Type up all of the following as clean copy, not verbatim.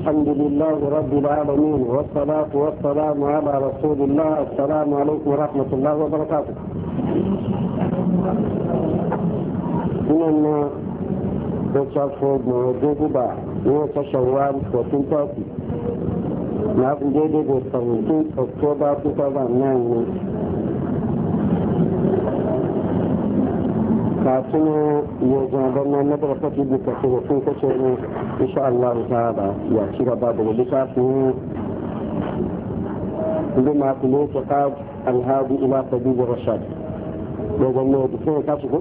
الحمد لله رب العالمين والصلاة والسلام على رسول الله. السلام عليكم ورحمة الله وبركاته. إننا نتشافوا موجودة وتشوال وتنتاتي نعم جيدة بالصوتين أكتوبر 2009 كاتنا يجعلنا مدرسة بكثير في كثير إن شاء الله تعالى يأتي بعد ذلك بما تلوك قاد الهادي إلى سبيل الرشاد. يجعلنا بكثير كاتبه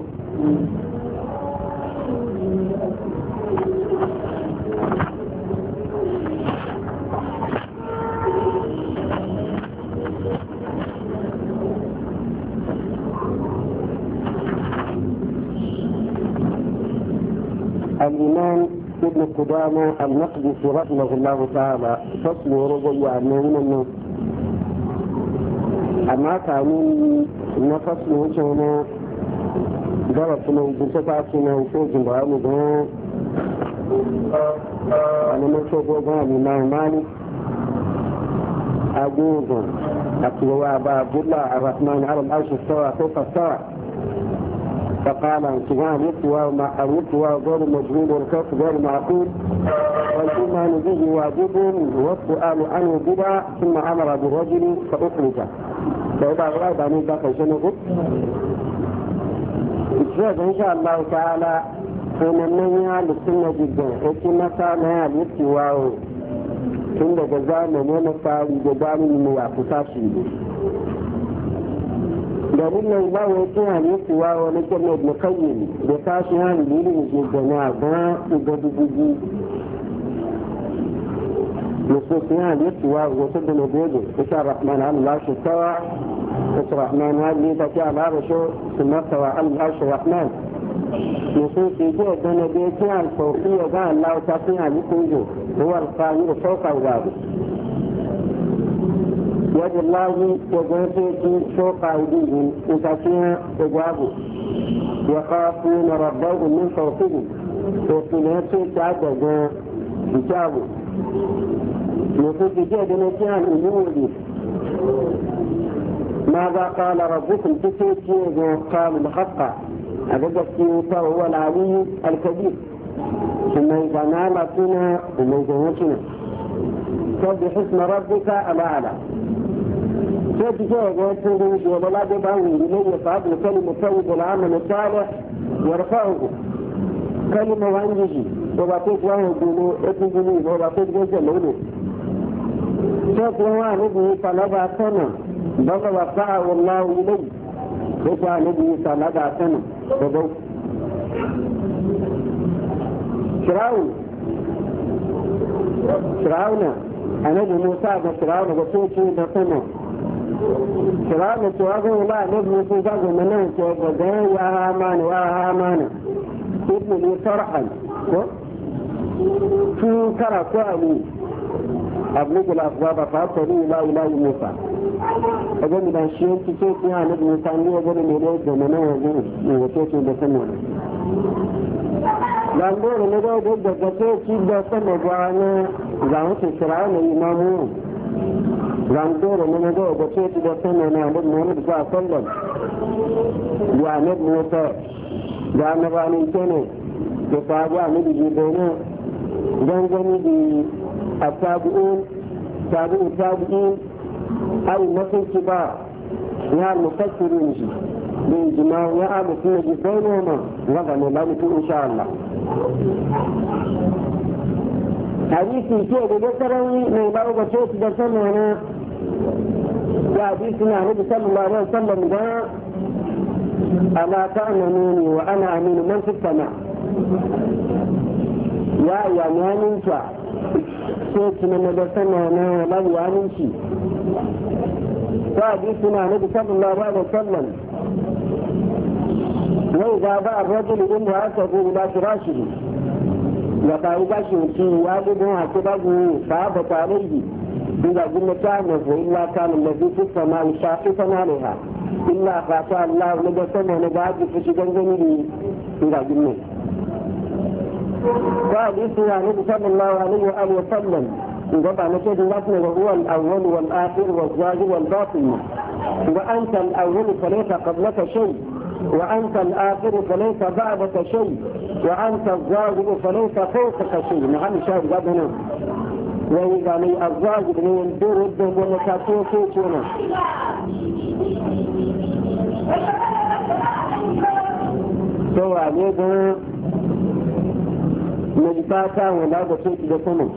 الإمام ابن قدامة المقدسي رحمه الله تعالى فصل رجل عنين الناس أما كانوا نفصل وجهنا درسنا وجنتاتنا وفوز بعمدنا أنا مشهد وجهنا الإمام مالك أجوز أقوى أبا عبد الله الرحمن على العرش استوى كيف استوى فقال انتهاء اليسوى غير مجهول والكف غير معقول والإيمان به واجب والسؤال عنه بدعة ثم أمر بالرجل فأخرج. فإذا رأيت أن ذاك شنو إن شاء الله تعالى فنمنع للسنة جدا إتنا كان اليسوى ثم جزانا ونسى وجزانا من يعطساشي dalilin ba wa yake halittuwa wani kyan ibn qayyim da tashi hannu ne da na ga dubugu nusus ya halittuwa wasu da nagogo isa rahman Allah shi tawa isa rahman hali ta ce al'ara shi su martawa Allah shi rahman nusus ya ce da na bai ce alfauki ya ga Allah ta fi halittun jo ruwa alfani da saukar gabu وجه الله وجهته فوق أيديهم إذا إجابه يخافون ربهم من فوقهم وسنته تعدد إجابه نفوذ جهد نجان أموري ماذا قال ربكم تسيتي قال الحق هذا هو العلي الكبير ثم إذا نالتنا ومن جهتنا سبح اسم ربك الأعلى كيف جاء يتنبه ولا ببعوه إليه فعبد كلمة سيد العمل الصالح يرفعه كلمة وانجي وبعطيك وانه بلو اتنجلين وبعطيك جزء لولو كيف رواه نبيه طلبع سنة بغى وفعه الله إليه كيف نبيه طلبع سنة وضو شراؤنا أنا بموسى شراؤنا وصوتي بسنة شراب التواضع لا نبني في بعض المناهج وقدام يا هامان ابن لي صرحا في كرة قوالي أبلغ الأسباب فأبطلي لا إله موسى أقول من الشيء تسوك يا نبني ثانية أقول من إليك المناهج وصوتي بسنة لأنه نقول ضد الجسوك بسنة وأنا زعمت الشرعان الإمامون زندور من هذا بسيط بسنة نعمل محمد صلى الله عليه وسلم يعمل موسى يعمل غانيتنا يتابع نبي جيبنا جنجني بالتابعين تابعين أي مثل كبار يا المفسرين بالجماع يا أبو سنة جيبنا وغنى لك إن شاء الله حديثي كده ذكرني من بعض بسيط بسنة حديثنا النبي صلى الله عليه وسلم قال ألا تأمنوني وأنا أمين من في السماء يا نانينك شيخ من بسنة لا يانينك حديثنا النبي صلى الله عليه وسلم وإذا باع الرجل امرأته إلى فراشه وقال شيء والده هكذا فأبت عليه إذا قلنا كان وإلا كان الذي في السماء شاقفا عليها إلا فأتى الله نجسنا نجاج في شجن جميل إذا قلنا وحديث عن النبي صلى الله عليه وآله وسلم طبعا نشهد لكن وهو الأول والآخر والظاهر والباطن وأنت الأول فليس قبلك شيء وأنت الآخر فليس بعدك شيء وأنت الظاهر فليس فوقك شيء. نعم شاهد هنا وإذا لي الظاهر يندور الدم ونكاتيه شيئا سوى عليه مجباتا ولا بسيط بسنه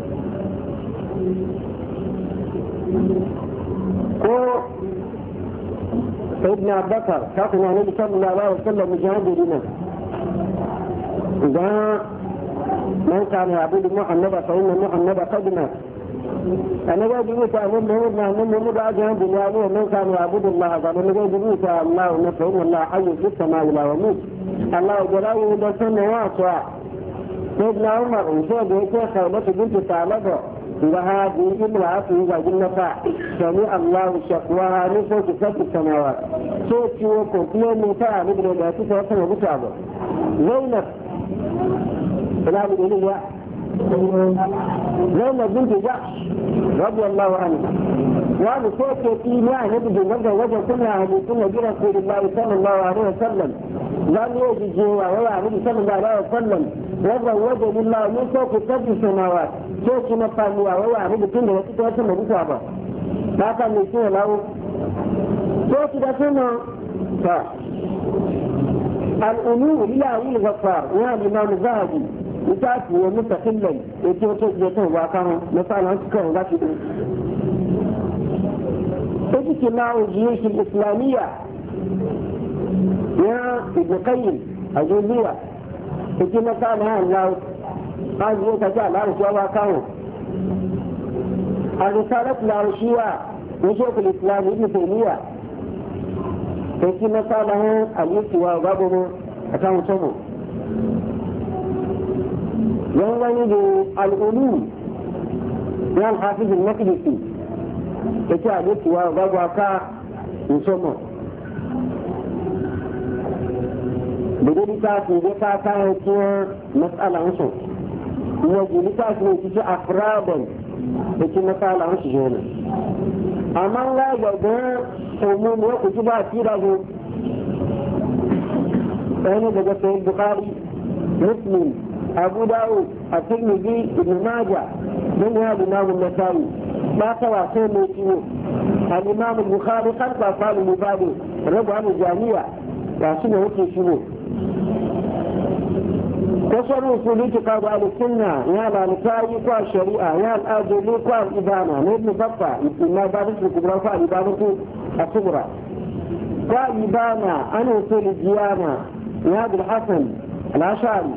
ko sayyidina Abubakar kafin Annabi sallallahu alaihi wasallam mujahidi ne idan man kana yabudu Muhammad fa inna Muhammad qad mat ana ga dubu ta mun mun da ajin dunya ne man kana yabudu Allah ga mun ga dubu ta Allah na fa inna Allah hayyu fis samai wal ard Allah jalalu da sunna wa sa sayyidina Umar so da yake Khawlatu bint Talaba وهذه امرأة إذا قلنا سمع الله شكواها من فوق سبع السماوات صوتي وكوكيا من فاعل ابن الأسيس وصنع متعبه زينب سلام الإليه زينب بنت جحش رضي الله عنها وهذا صوتي في معنى نبي وجه كلها كنا برسول الله صلى الله عليه وسلم لم يجد جوا ولا النبي صلى الله عليه وسلم وزوج لله من فوق سبع السماوات soci na famuwa wai wa rubu tun da wasu ta wasu mabuta ba ba ka mai suna lawo soci da suna ta al'ulu ila wuli gafar ya limamu zahabi ita ce wa mutafillan ya ce wata jiyatan wa kan misalan su kan gafi ɗin ta jiki ma'u jiyashin islamiyya ya ibn qayyim a juliya ta ce misalan ya lawo هذه تجعل العرش وواقعه الرسالة العرشية لشيخ الإسلام ابن تيمية في مسألة الاستواء وغضبه أكام سمو ينغني العلوم من الحافظ المقدسي تجعل الاستواء وغضبه أكام سمو بدون تأتي بك كانت مسألة نصف يجب لتأكل تجي أفرادا لكي مثال عن شجونا أما لا يجب عموم وكتبات كيرا أنا بقى سيد البخاري مسلم أبو داود الترمذي ابن ماجه من هذا الإمام النسائي ما تواصل موتيه الإمام البخاري قد قال المبادئ ربع الجامعة وعشان وكي شنو وصلوا في اعتقاد اهل السنه يا الالفاء والشريعه يا الاجل والابانه ابن بطه ما دارس الكبرى فالابانه الصغرى والابانه عن اصول الديانه يا ابو الحسن الاشعري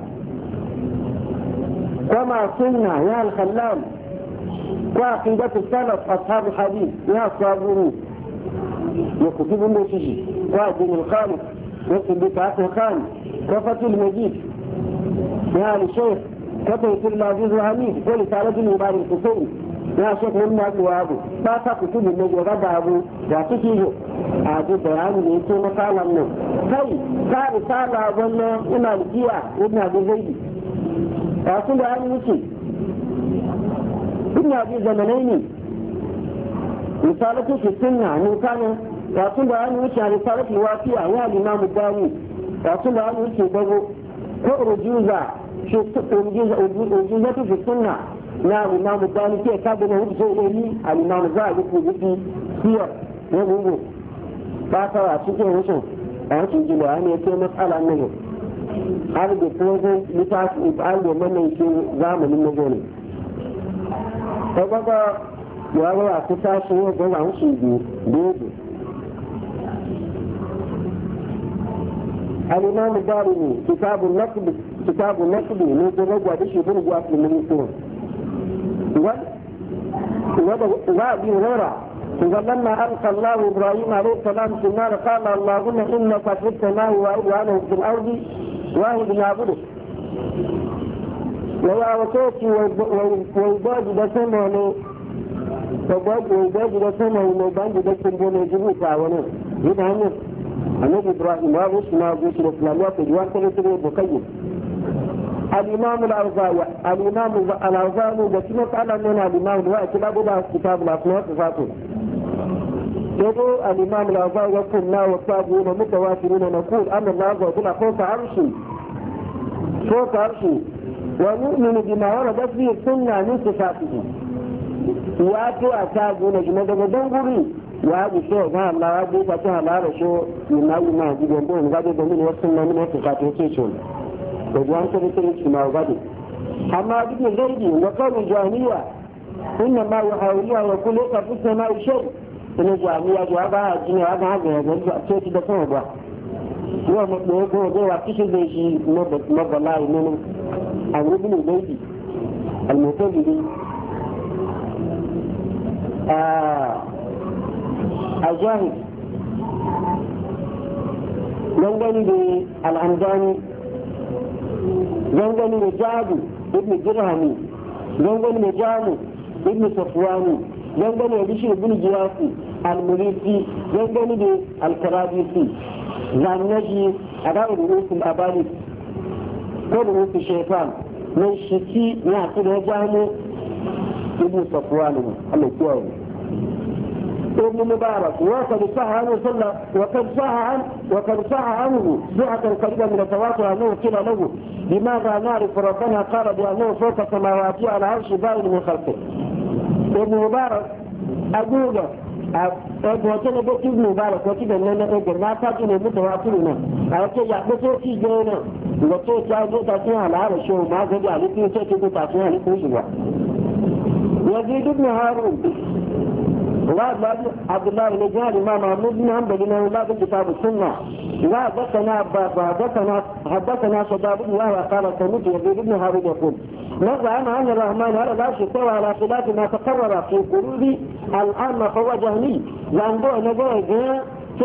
وما سنه يا الخلال وعقيده السلف اصحاب الحديث يا الصابري يكتب المسيحي وادين الخالق يكتب بتاعه الخان وفتح المجيد يا الشيخ كتب العزيز الحميد ورسالة المبارك الحسين يا شيخ من الناس وابو ما تكتب النجوى غدا ابو وتكيه عادي بيان ليسو مقالا منه كي كان رسالة أظن إمام الجيع ابن أبي زيد رسول الله نسي ابن أبي زمنين رسالته في السنة أنه كان رسول الله نسي رسالة الوافية يا الإمام الداني رسول الله نسي بغو ورجوزة في السنة نعم الإمام الثاني كي كابنا هو إليه الإمام الزاهد في سير يقول فاتوا أشكي وشو أشكي جلواني يكي مسألة النجو هذا بيتوزن لتاس إبعال يمنى يكي زامن النجوني فبقى يقول أكتاشي يقول عن شيء بيدي الإمام الدارمي كتاب النقد من ترجع بشي برجع في المنصور وابي هريرة لما ألقى الله إبراهيم عليه السلام في النار قال اللهم إنك في السماء وأنا في الأرض واحد نعبده ويا وكيتي ويباجي دسمه ويباجي دسمه ويباجي دسمه يجبوه تعاونه يبقى النبي إبراهيم وابوش ما أبوش الإسلاميات الجوان كله تبقى مقيم الإمام الأوزاعي بسمة على من الإمام الوقت لا بد كتاب الأسماء والصفات يقول الإمام الأوزاعي يقول لا والتابعون متواترون نقول أن الله عز وجل فوق عرشي ونؤمن بما وردت به السنة من صفاته يأتي أتابعون جمد دنقري وهذا الشيء قال الله عز وجل لا رشو مما يجب أن يكون غادي من السنة من صفاته تيشون وجوان تريد ما وغادي أما ابن الغيبي وقال الجاهلية إنما يحاولون يقول لك في السماء شيء إن الجاهلية جوابها الجنة هذا شيء تدفعه بها هو مطلوب هو وقتش بيشي مبلا منه أمر ابن الغيبي المعتزلي الجاهل ينقل بالأمداني ينقل بجابي ابن درهمي ينقل بجامي ابن صفواني ينقل بشير ابن جياسي المريسي ينقل بالكرابيسي زانجي أداء رؤوس الأباليس ورؤوس الشيطان من شتي يعطي جامي ابن صفواني الله يكوي ابن مبارك وقد صح عنه صلى وقد صح عنه سعة قريبة من التواتر أنه قيل له لماذا نعرف ربنا قال بأنه فوق سماواته على عرش باين من خلقه ابن مبارك أقول وكان بيت ابن مبارك وكيد أننا أجر ما تاجن المتواترنا أكيد يحبسوا في جينا وكيد جاءوا تاتين على عرش وما زال عليكم تاتين تاتين عليكم يزيد ابن هارون عبد الله بن جهل ما محمود بن حنبل انه لا كتاب السنه حدثنا شباب بن يحيى قال سمعت يزيد بن هارون يقول نزعم ان الرحمن هذا لا استوى على خلاف ما تقرر في قلوب العامه فهو جهمي زندو نجوى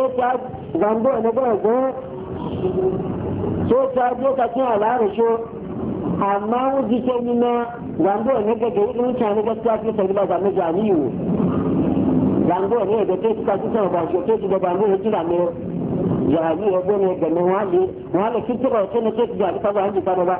على عرشه amma wuji ke nuna zango ne ga ga irin mutane gaskiya su sai ba zama jami'u zango ne da ke suka ci sama ba shi ke da ba ne jira ne jami'u ko ne ga ne wale fitira ce ne ke da ka ba hanji ka ba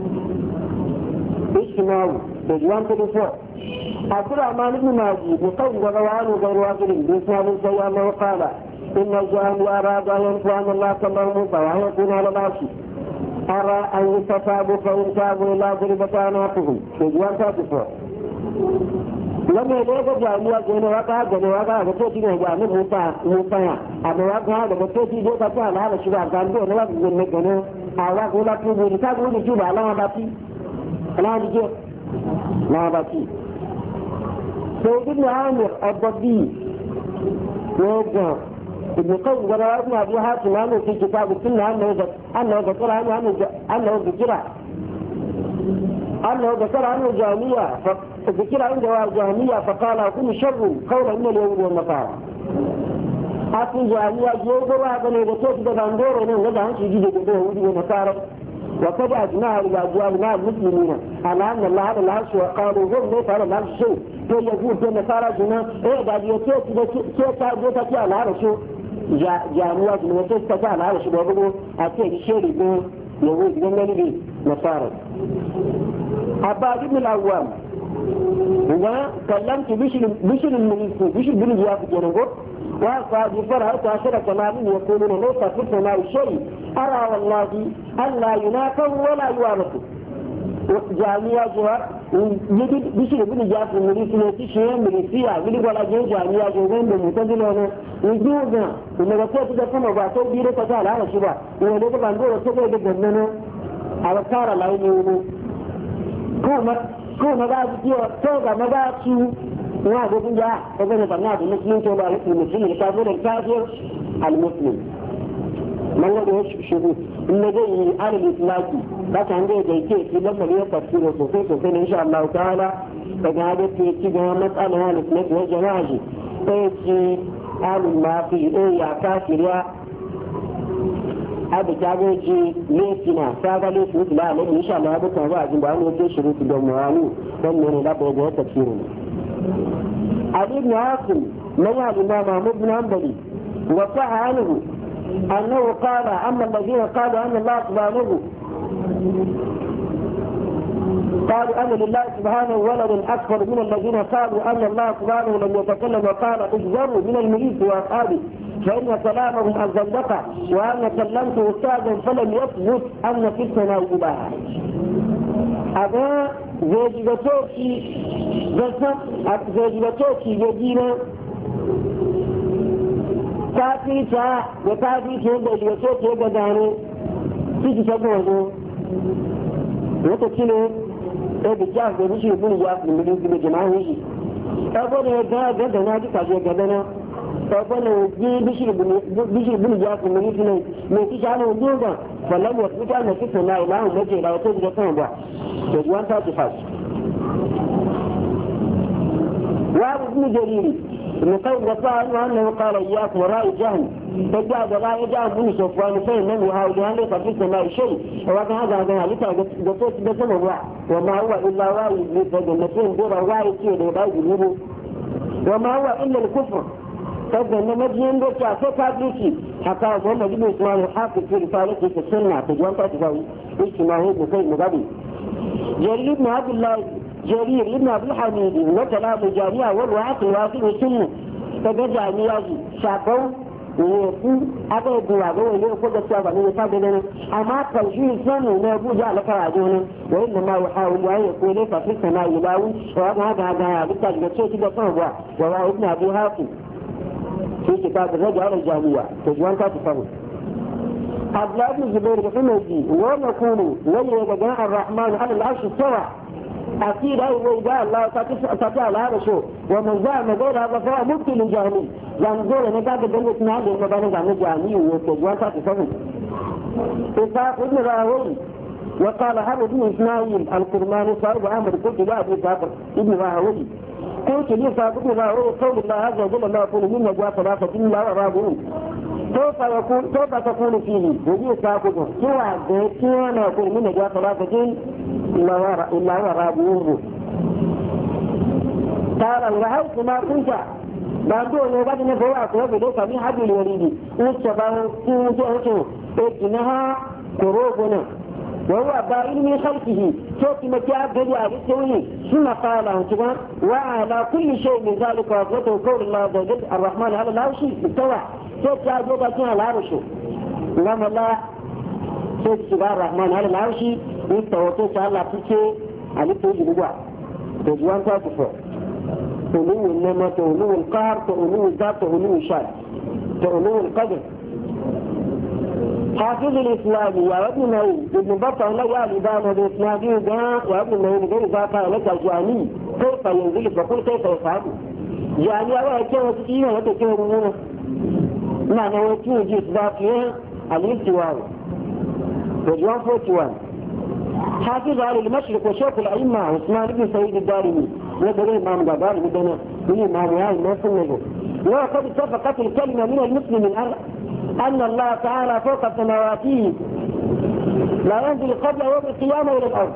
ishmawu da juwan ta so Abdurrahman ibn Naji da kan gaba wani garwa girin da sunan sai ya mai qala inna jahannama arada yanfa'u Allah sallallahu alaihi wa sallam ala nashi أرى أن يستتابوا فإن تابوا إلى ضربة أعناقهم شجوان تاتفوا لما يدرك جامعة جنواتها فتوتي جامعة موطايا أما وقتها فتوتي جوتا تعالى هذا الشباب كان دون وقت من جنوة أعواق ولا تنبو لتابوا لجوبة لا باتي سيد ابن عامر الضبي ويبقى ابن قيم وروى ابن ابي حاتم عنه في كتاب السنه انه ذكر عنه جهميه فذكر عنده جهميه فقال كل شر قولا من اليهود والنصارى. أصل جهميه جوجو هذا اللي بتوت بدندور انه هذا شيء جديد اليهود والنصارى وقد اجمع رجال المسلمين على ان الله هذا العرش وقالوا هم ليس على العرش شيء يقول في النصارى جنا ايه ده يتوت على العرش جامعة المسجد تجعل على شبابه أتيه الشيء يقول جنبي نصارى عباد بن العوام وكلمت بشر المنيسي بشر بن جياف جنبه وقال فرها عشر كمالين يقولون ليس في السماء شيء أرى والله أن لا يناقض ولا يوارث جامعة جوار بشر بن جياف المنيسي نتيشة منيسية يقول ولا جامعة جوار بمتزلون يجوزنا إنه وقت تدفن وقاتل بيرو تجعل على شباب ولو بندور وسوى يجننه على كارا لا ينيونه كوما بعد توقع مباشي وهذا بنجاح فبين برنامج المسلمين توقع المسلمين الكافر المسلم ما له شروط النبي على الإطلاق بس عنده جيكي في لما يتفسير وصوفين إن شاء الله تعالى فقاعدة تيجي مسألة هالسنة وجواجي تيجي آل الماقي يا كافر يا أبي كاجي ليسنا كاجا ليسنا لا إن شاء الله أبو كاجا جنبان يجي شروط الجمعاني ثم لا بد تفسيرنا علي بن عاصم من الإمام محمود بن حنبل وصح عنه أنه قال أما الذين قالوا أن الله سبحانه قالوا أن لله سبحانه ولد أكبر من الذين قالوا أن الله سبحانه لم يتكلم وقال اجذروا من المليك وأصحابه فإن كلامهم الزندقة وأن كلمت أستاذا فلم يثبت أن في السماء إلها. أبا زوجبتوكي يدينا كافيتا وكافيتا زوجبتوكي يقداني تيجي تقوله وتكيني بجاف بمشي بني جاف من الجماعة يجي أقول يا جدا نادي كذا جدنا أقول بشي بني جاف من الجماعة ما تيجي على وجوده فلم يثبت أن في السماء إله مجيء لا يتوجد كم تجوان تاتفاش وابو ابن جرير ابن قيم قال أنه قال إياك وراء جهل فجاء راء جهل بن صفوان فإنه هؤلاء ليس في السماء شيء وكان هذا لتعجبت بسم الله وما هو إلا راء للجنتين دور راء كيد وراء جنوبه وما هو إلا الكفر فإن مجيئين بك فكابلتي حتى محمد بن إسماعيل الحافظ في رسالته في السنة تجوان تاتفاوي اجتماعي ابن قيم مغادي جرير ابن عبد الله جرير ابن عبد الحميد وكلام الجامعة والوعاة الواقع والسنة فجاء مياجي شعبوا ويقول أبا يدوى ويقول السابع من يفادنا أما توجيه السنة ونبوجة على كراجونا وإنما يحاول أن يقول ليس في السماء إلاوي وهذا بالتاجة شيء كده صنبوا وهو ابن أبي هاتف في كتاب الرجع على الجامعة تجوان تاتفاوي عبد الله بن الزبير بحمدي ونقول وليجاء الرحمن على العرش استوى أكيد أيضا جاء الله تعالى هذا شو ومن زعم غير هذا فهو مبتل جاهلي يعني دول نقاط الدنيا نعلم المباني عن الجاهلي وتجوان تاتفاوي إسحاق ابن راهوي وقال حرب بن إسماعيل الكرماني صاحب عمر قلت لا أبي بكر ابن راهوي قلت لي صاحب ابن راهوي قول الله عز وجل لا يكون من نجوى ثلاثة إلا ورابون كيف تكون فيه وجيه ساقطه سوى بيتين يكون من نجوى ثلاثة إلا ورابون قال رأيت ما كنت بعدين بعد نفوق أقوى بدوك من حبل الوريد وشبه كنت إنها قروبنا وهو بائن من خلقه صوت مكياب جدي عليه ثم قال عنه وعلى كل شيء من ذلك وأثبته قول الله عز وجل الرحمن على العرش استوى صوت عجوبة على العرش لما لا صوت سبحان الرحمن على العرش استوى صوت على فيك على توجي بقى تجوان تاتفو تولو النمى تولو القهر تولو الذات تولو الشر تولو القدر حافظ الإسلامي يا ابن معين ابن بطة لا يعلي بان الإسلامي يا ابن معين غير ذاك لك الجاني كيف ينزل فقل كيف يفعل جاني أولا كيف تكينا وتكينا منه معنى وكينا جيس ذاتيا الالتواء وجوان 41 حافظ على المشرق وشوف الأئمة عثمان بن سعيد الدارمي وقال الإمام الدارمي بدنا من الإمام يعني ما سنجه وقد اتفقت الكلمة من المسلم أن الله تعالى فوق سماواته لا ينزل قبل يوم القيامة إلى الأرض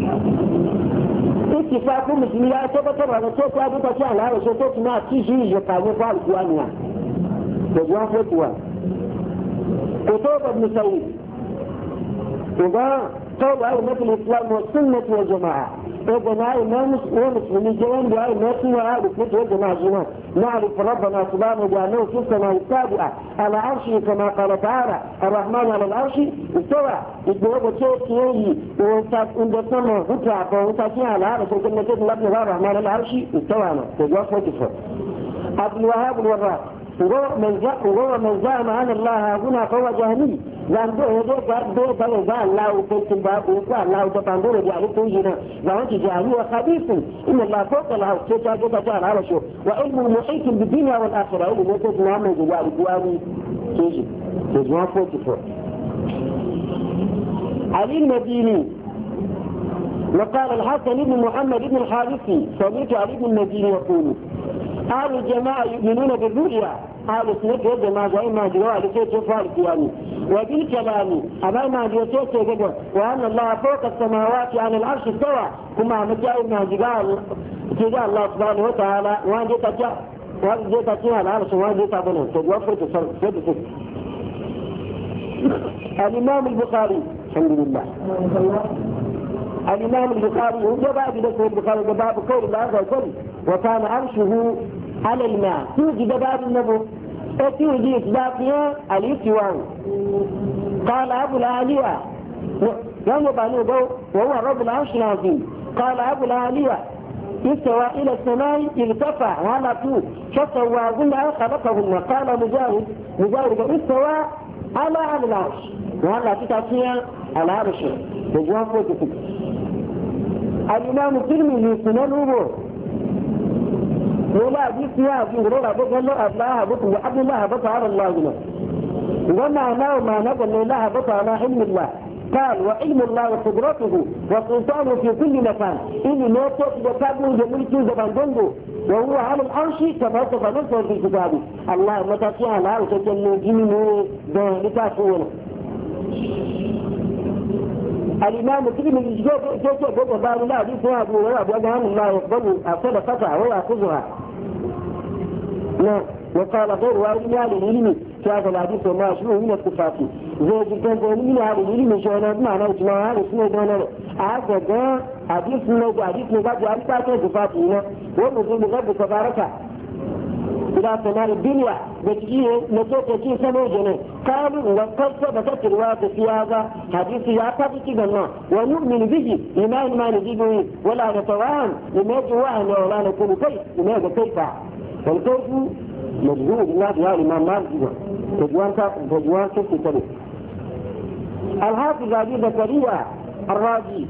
اتفاق مسلمين لا تبتر هذا صوت أبو تشعل هذا صوت ما تيجي يقاموا فعل قوانيا بجوان فتوى كتب ابن سعيد وده قول أئمة الإسلام والسنة والجماعة وجماعة ومسلمين جوان بأي ناسي وآل السنة والجماعة جماعة نعرف ربنا سبحانه بأنه في السماء السابعة على عرشه كما قال تعالى الرحمن على العرش استوى إجبه بشيء كيه وإن هترع فهتاكين على عرش وكما تقول لابن الرحمن على العرش استوى تجواب وكفر عبد الوهاب الوراق وهو من زعم أن الله هنا فهو جهمي لأن ده الله وكنتم بابه وقال الله تطندور جعله توجينا وأنت جهمي وخبيث إن الله فوق العرش تتاجد جعل عرشه وعلم محيط بالدنيا والآخرة علم يتجد محمد جعل قواني تيجي تجمع فوق فوق علي المديني وقال الحسن بن محمد بن الحارثي سمعت علي بن المديني يقول أهل الجماعة يؤمنون بالرؤيا أهل السنة والجماعة زي ما جاءوا لكي تفعل يعني وبالكلام أما ما جاءوا كده وأن الله فوق السماوات عن العرش استوى كما مجاء ما جاء الله سبحانه وتعالى وأن جاء على العرش وأن جاء بنا تجوفر تصرف الإمام البخاري الحمد لله الإمام البخاري هو باب ذكر البخاري باب قول الله عز وجل وكان عرشه على الماء توجد باب النبو توجد إثباتها الاستواء. قال أبو العالية يوم بانوه وهو رب العرش العظيم. قال أبو العالية استوى إلى السماء ارتفع وعلى طول فسواهن خلقهن. قال مجاهد استوى على العرش وعلى تتعطيها على عرش بجواب وتفك. الإمام الترمذي سننه ولا بيسيا بيقولوا أبو الله أبلاه أبو الله بطل على الله وما ناو ما نقول الله بطل على علم الله. قال وعلم الله وقدرته وسلطانه في كل مكان إني لا تقدر يملك زبان دنجو وهو على العرش كما وصف نفسه في كتابه. الله متى على العرش جل جلاله بتاعته. الإمام الترمذي جاء باب الله دي فيها بأن الله يقبل أصل فتح ويأخذها. وقال غير وارد من هذا العلم في هذا الحديث وما شبه من الصفات زي جدا من هذا العلم شهادات معنى اجماع هذا اسمه دونر هذا حديث نجاد عن صفات هنا ونزول رب تبارك إلى سماء الدنيا نتوقع سموجنا. قالوا وقد ثبتت رواية في هذا حديث يعتبر كذا ونؤمن به لما نجيبه ولا نتوهم لما جواهنا ولا نقول كيف لماذا كيف والكيف مجهول الله في هذا الإمام مالك تجوان كيف تتبع. الحافظ أبي زكريا الرازي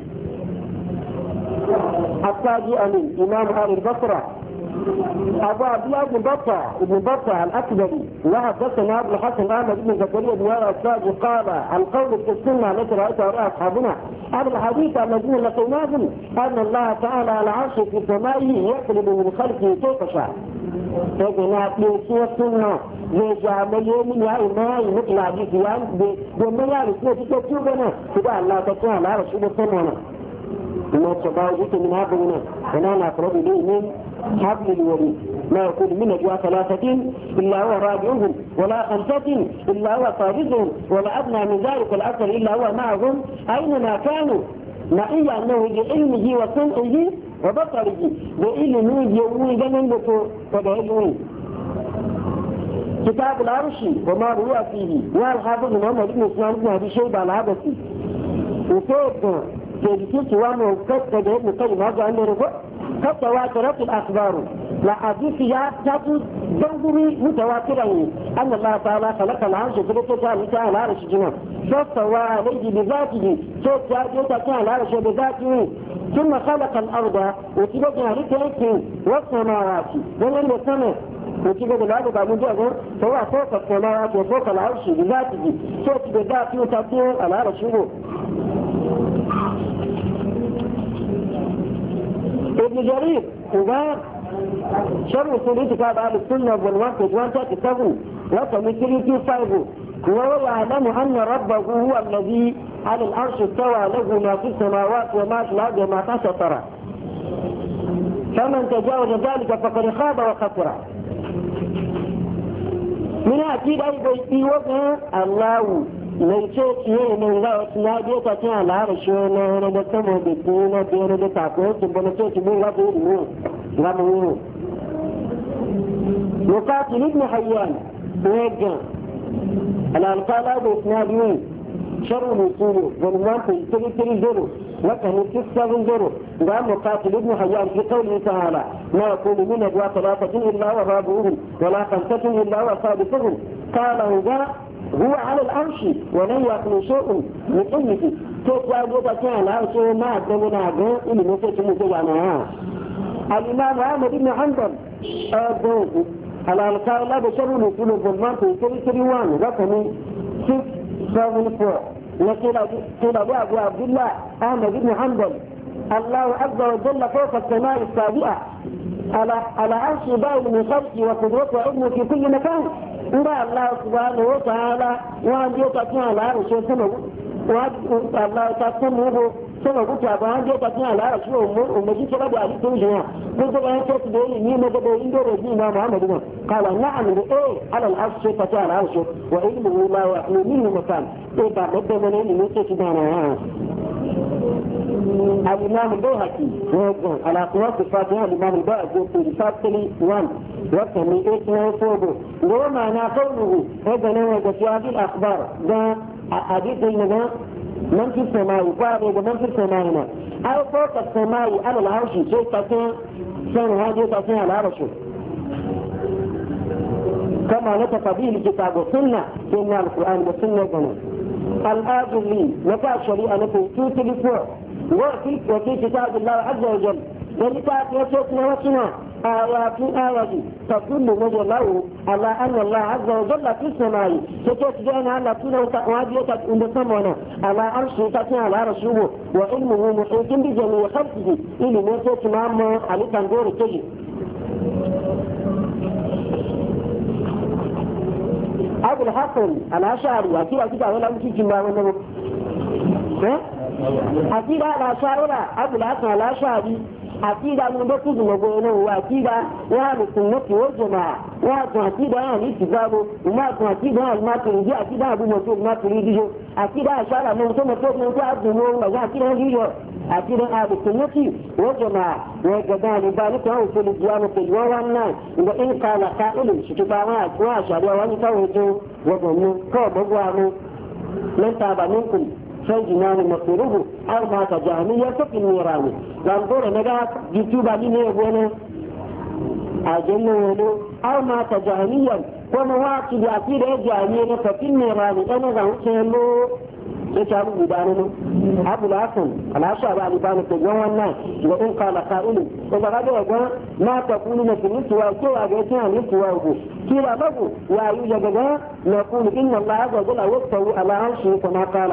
التاجي أمين إمام أهل البصرة أبو عبد الله بن بطة الأكبري وحدثنا أبو الحسن أحمد بن زكريا بن التاجي قال القول في السنة التي رأيتها أصحابنا أهل الحديث الذين لقيناهم أن الله تعالى على عرشه في سمائه يقلب من خلقه كيف شاء. فإذا نأتي السنة يجعل يوم يعلم مثل حديث ومن يعرف تكتبنا فدع الله تعالى على عرشه بسمعنا وما تباوجت من هذا ونحن أقرب إليه من حبل الوريد. ما يكون من نجوى ثلاثة إلا هو رابعهم ولا خمسة إلا هو سادسهم ولا أدنى من ذلك الأثر إلا هو معهم أينما كانوا معي أنه بعلمه وسمعه وبصره بعلمه يومي جنبه فبعلمه. كتاب العرش وما روى فيه والحافظ محمد بن اسماعيل بن أبي شيبة العبسي وكيف كيف وانه كتب ابن القيم هذا عنه رفع قد تواترت الأخبار لحديثها تأتي ضروري متواترة أن الله تعالى خلق العرش فلتجعل تعالى العرش جنوب فاستوى عليه بذاته فاستوى العرش بذاته ثم خلق الأرض وتبقى لتأتي والسماوات ولن يسمى وتبقى الأرض بعد ذلك فهو فوق السماوات وفوق العرش بذاته تأتي بذاته وتأتي العرش ابن جرير وقال شر سنة كتاب أهل السنة والوقت وانت كتابه وكمثل تفايبه وهو يعلم أن ربه هو الذي على العرش استوى له ما في السماوات وما في الأرض وما تحت الثرى فمن تجاوز ذلك فقد خاب وخسر. من أكيد أي بيتي وقع الله mai coci ne mai za a na biyo ta cin al'ara shi wani da sama da kuna biyar da takwai bana coci mun gafi yi ga mu yi وقاتل ابن حيان ويجا الألقاب هذا إسنادين شر الوصول والوان تري زرو وكان تسعة زرو قام مقاتل ابن حيان في قوله تعالى ما يكون من أجواء ثلاثة إلا هو رابعهم ولا خمسة إلا هو سادسهم قال هو على العرش ولن يكون شيء من علمه كيف يجب أن على العرش ما أدمنا به إلي نسيت مجانا. الإمام أحمد بن حنبل على القائل لا بشر الوصول والوان تري رقم 674 وقيل أبو عبد الله أحمد بن حنبل الله عز وجل فوق السماء السابعة على عرش باين من خلقه وقدرته وعلمه في كل مكان. إن الله سبحانه وتعالى وأن يتكلم على عرش سمه الله تسمه سمه كتابه أن يتكلم على عرش ومجيء سبب عليه توجيه قلت له أنت تدعي مين مدعي إن دور الدين محمد قال نعم على العرش فتى على عرش وعلمه لا يحمل منه مكان إذا بدأ من علم يتكلم الإمام البيهقي على قياس الفاتحة الإمام البيهقي في فاتحة 1 وكمي 8 فوقه ومعنى قوله هذا نوع في هذه الأخبار ده حديث إننا من في السماء وقال من في السماء أو فوق السماء على العرش شيء تكون سنة هذه تكون على العرش كما نطق به الكتاب والسنة كنا القرآن والسنة جنة الآجلي نفع الشريعة نفع توتي بفوع وفي كتاب الله عز وجل ولكتاب يسوسنا وسنا آيات تدل وجه الله على أن الله عز وجل في السماء ستجدون على طول وادية عند سمونا على عرش تكون على عرشه وعلمه محيط بجميع خلقه إلي نسيت معه على تنظور التجي أبو الحسن الأشعري أكيد ولا ممكن جمع ونمو أكيد الأشعري أبو الحسن الأشعري أكيد من بكذ نقوله وأكيد وهذا السنة والجماعة وهذا أكيد يعني اتفاقه وما أكيد هذا ما تريد أكيد أبو مسؤول ما تريده أكيد أشعر من ثم تقول من تعبد نور أكيد هذه أكيد هذا السنة والجماعة وكذلك ذلك هو في الديانة والناس وإن قال قائل شتبعات وأشعر وأن توجه وظنوا كوب من تاب منكم فالجنان مصيره أو مات جهمية في النيران لانظر نجاة جتوبة لنا يبونا أجل ولو أو مات جهميا ومواقب أكيد جهمية في النيران أنا ذا سيلو يتعلم بدانه أبو الحسن الأشعري على بان التجوان والناس وإن قال قائل إذا غدا ما تقولون في الاستواء كيف أجيتنا الاستواء كلا بقوا ويوجد نقول إن الله عز وجل يستوي على عرشه كما قال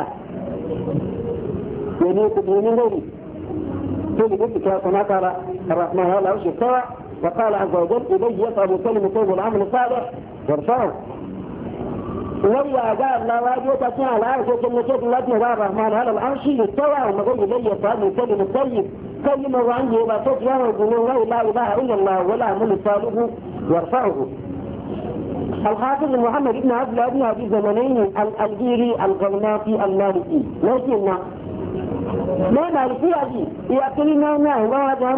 يليق به من غيره كل ذلك كما قال الرحمن على العرش استوى وقال عز وجل إليه يصعد كلمة والعمل الصالح يرفعه ويا قال لا واجب تسمع على العرش كلمة التي هو الرحمن على العرش استوى ومغير إليه يصعد كلمة الطيب كلمة وعنده لا تطلع ويقولون لا إله إلا الله ولا عمل صالح يرفعه الحافظ محمد بن عبد الله بن أبي زمنين الألجيري الغرناطي المالكي لكن ما مالكي هذه يأكلنا ما هو هذا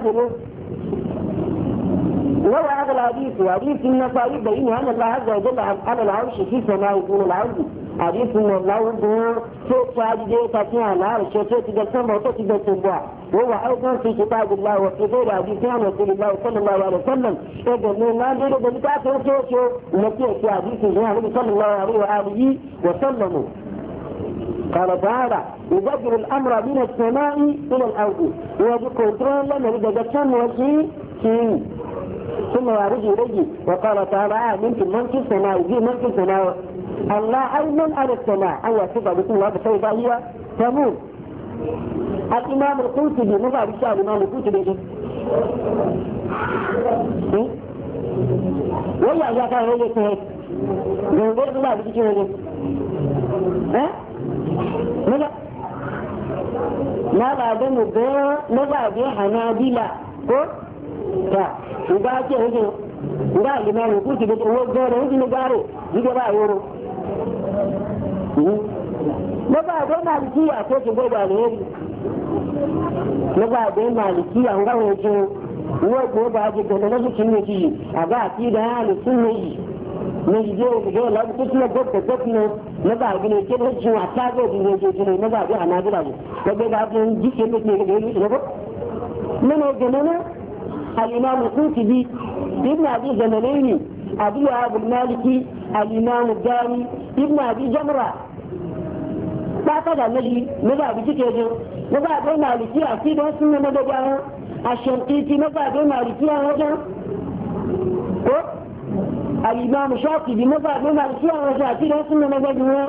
وهو هذا الحديث النصاري بين أن الله عز وجل على العرش في سماء دون العرض حديث أن الله دون صوت ساجدة تسمع العرش صوت السماء وصوت السماء وهو أيضا في كتاب الله وفي غير حديث عن رسول الله صلى الله عليه وسلم إذا من لا نريد أن نتعرف صوته نتيجة في حديث النبي صلى الله عليه وآله وسلم قال تعالى يدبر الأمر من السماء إلى الأرض ويذكر كنترول لنا إذا جسم وشيء ثم يرجع إليه وقال تعالى من في السماء في من في السماء الله أيمن على السماء أن يصف بسم الله فإذا هي تموت الإمام القرطبي ماذا بشأن الإمام القرطبي ولا يا كان هي كده غير الله بيجي كده ها ماذا ما بعدين ده ما بعدين حنابلة ta ga ce yake ga limamin kuki da tsohon gore yake ne gare yake ba yoro na ba da malikiya ko ki goba alheri na ba da malikiya ga wajen wo ko ba ji da na cikin ne ki a ga ki da halu sunne ne je ga la ku tuna gobe gobe na ba gine ke da ji wa ta go ne je ne na ba da ana gida ko ga abun jike ne ne ne ko ne ne الإمام القرطبي ابن أبي زمنين أبي أبو المالكي الإمام الداري ابن أبي جمرة بعد النجي ماذا بتكيجو ماذا بين مالكي أكيد وسنة ماذا الشنقيطي ماذا بين مالكي وجه الإمام الشاطبي ماذا بين مالكي وجه أكيد وسنة ماذا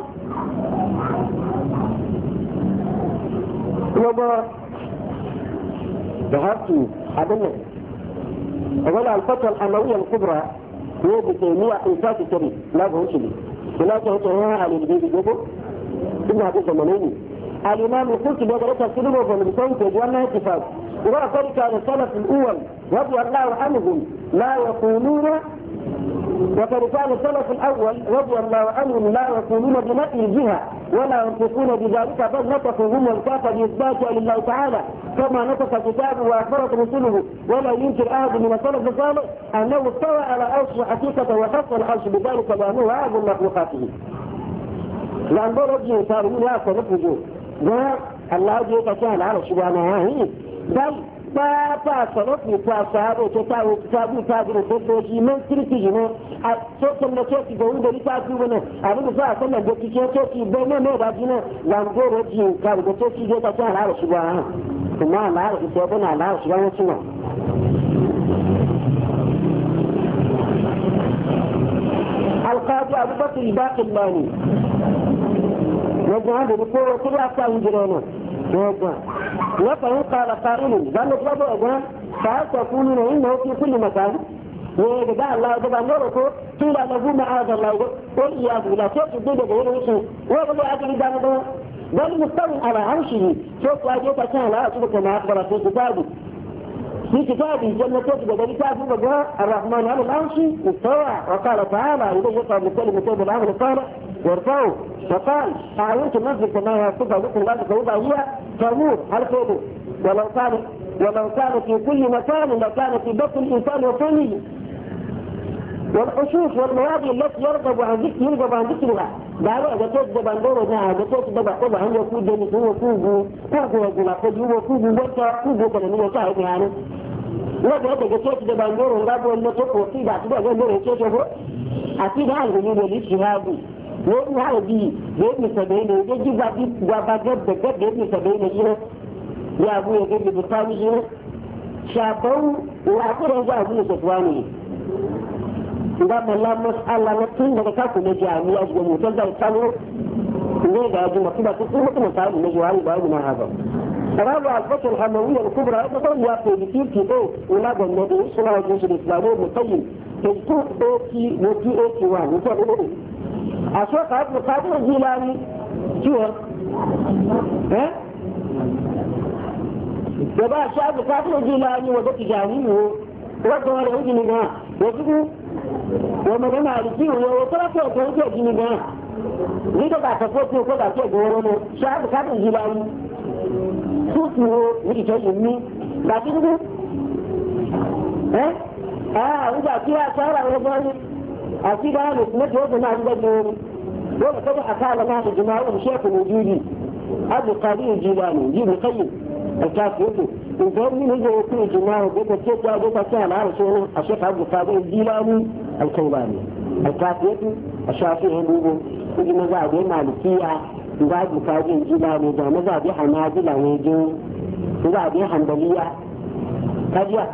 وما ذهبت أبنى ولا الفتوى الأموية الكبرى هي بتيمية إنسات الكريم لا بهوش لي ولا تهتها على الجديد جبه إنها بزمنين الإمام القرطبي يدرسها كلمة فمن تجوانا اتفاق وقد كان السلف الأول رضي الله عنهم لا يقولون وقد كان السلف الأول رضي الله عنهم لا يقولون بنفي الجهة ولا ينطقون بذلك بل نطقوا هم الكافة بإثباتها لله تعالى كما نطق كتابه وأخبرت رسله. ولا ينكر أحد من السلف الصالح أنه استوى على عرشه حقيقة وخص العرش بذلك لأنه أعظم مخلوقاته. لأن برجع صاروا لا تنفذوا الله جل وعلا على سبحانه بل ta sanofi ta sabo ta tabu ta da dokoki man kirki ne a sokan da ke ga wanda ta ci bane abin da za a sanar da kike ce ki bai ne ba jina langoro ji ka da ce ki ga ta hala shi ba kuma Allah ya ce bana Allah shi ba wannan القاضي أبو بكر الباقلاني وجهه بقوة كل أفكار جيرانه وفهم قال قائل قال لك بابا أجان فهل تقولون إنه في كل مكان ويجب الله يجب أن يركو قيل له معاذ الله والإياذ بالله كيف تجد غير وشي ويقول أجل دانه بل مستوى على عرشه سوف أجيب كان لا أصبح كما أخبر في كتابه جنة تجد ذلك الرحمن على العرش استوى وقال تعالى إذا يقع بكلمة العمل الصالح وارفعوا فقال أعينت النفس كما يصفها ذكر الله فوضع هي تموت هل كده ولو كان في كل مكان لكان في بطن الإنسان وطنه والحشوش والمواضع التي يرغب عن ذكرها دعوة إذا تجد عن دورها إذا تجد بعضها عن يكون جنس هو فوقه يقول أخذ هو فوقه وفوقه كان يشاهد يعني لكن هذا تجد عن دورها قابل أن تقوى فيه بعضها عن دورها تجده أكيد هذا الجنود الاجتهادي وابن عربي وابن سبعين يجب وبجد بجد ابن سبعين يا أبويا قبل بطاني شافوا وأقول هذا أبويا سفواني إذا الله مسألة نتين لك كاكو نجامي أجل متلزة يتسانو نيجا أجل مكتبة تسوه كما تعالي نجواني بأينا هذا رابع الفترة الحموية الكبرى أيضا يأخذ بكير كيبو ولاد النبي صلى الله عليه وسلم الإسلامي المقيم تجتوك بوكي موكي اوكي وان وتعلمون أشوك عبد القادر الجيلاني شو ها؟ يبقى عبد القادر الجيلاني وذات جانيه ودوا على وجه نجاه وجدوا ومدن عالكيه وطرفوا وجه نجاه لذا بعد فوتوا وكذا كيقولوا شعب القادر الجيلاني شوفوا ورجع يمي لكنه ها؟ وإذا فيها شارع وضعي أكيد أنا سمعت وضع ما عندك ولا كده أكاد ما الجماعة الشيخ الوجودي أبو القادر الجيلاني يجيب القيم الكافيته وقال من هو يكون الجماعة وقال كيف جاء كان على شؤون الشيخ عبد القادر الجيلاني الكيلاني الكافيته الشافعي هو يجي مذاهب المالكية مذاهب القادر الجيلاني ده مذاهب حنابلة ويجي مذاهب حنبلية كذا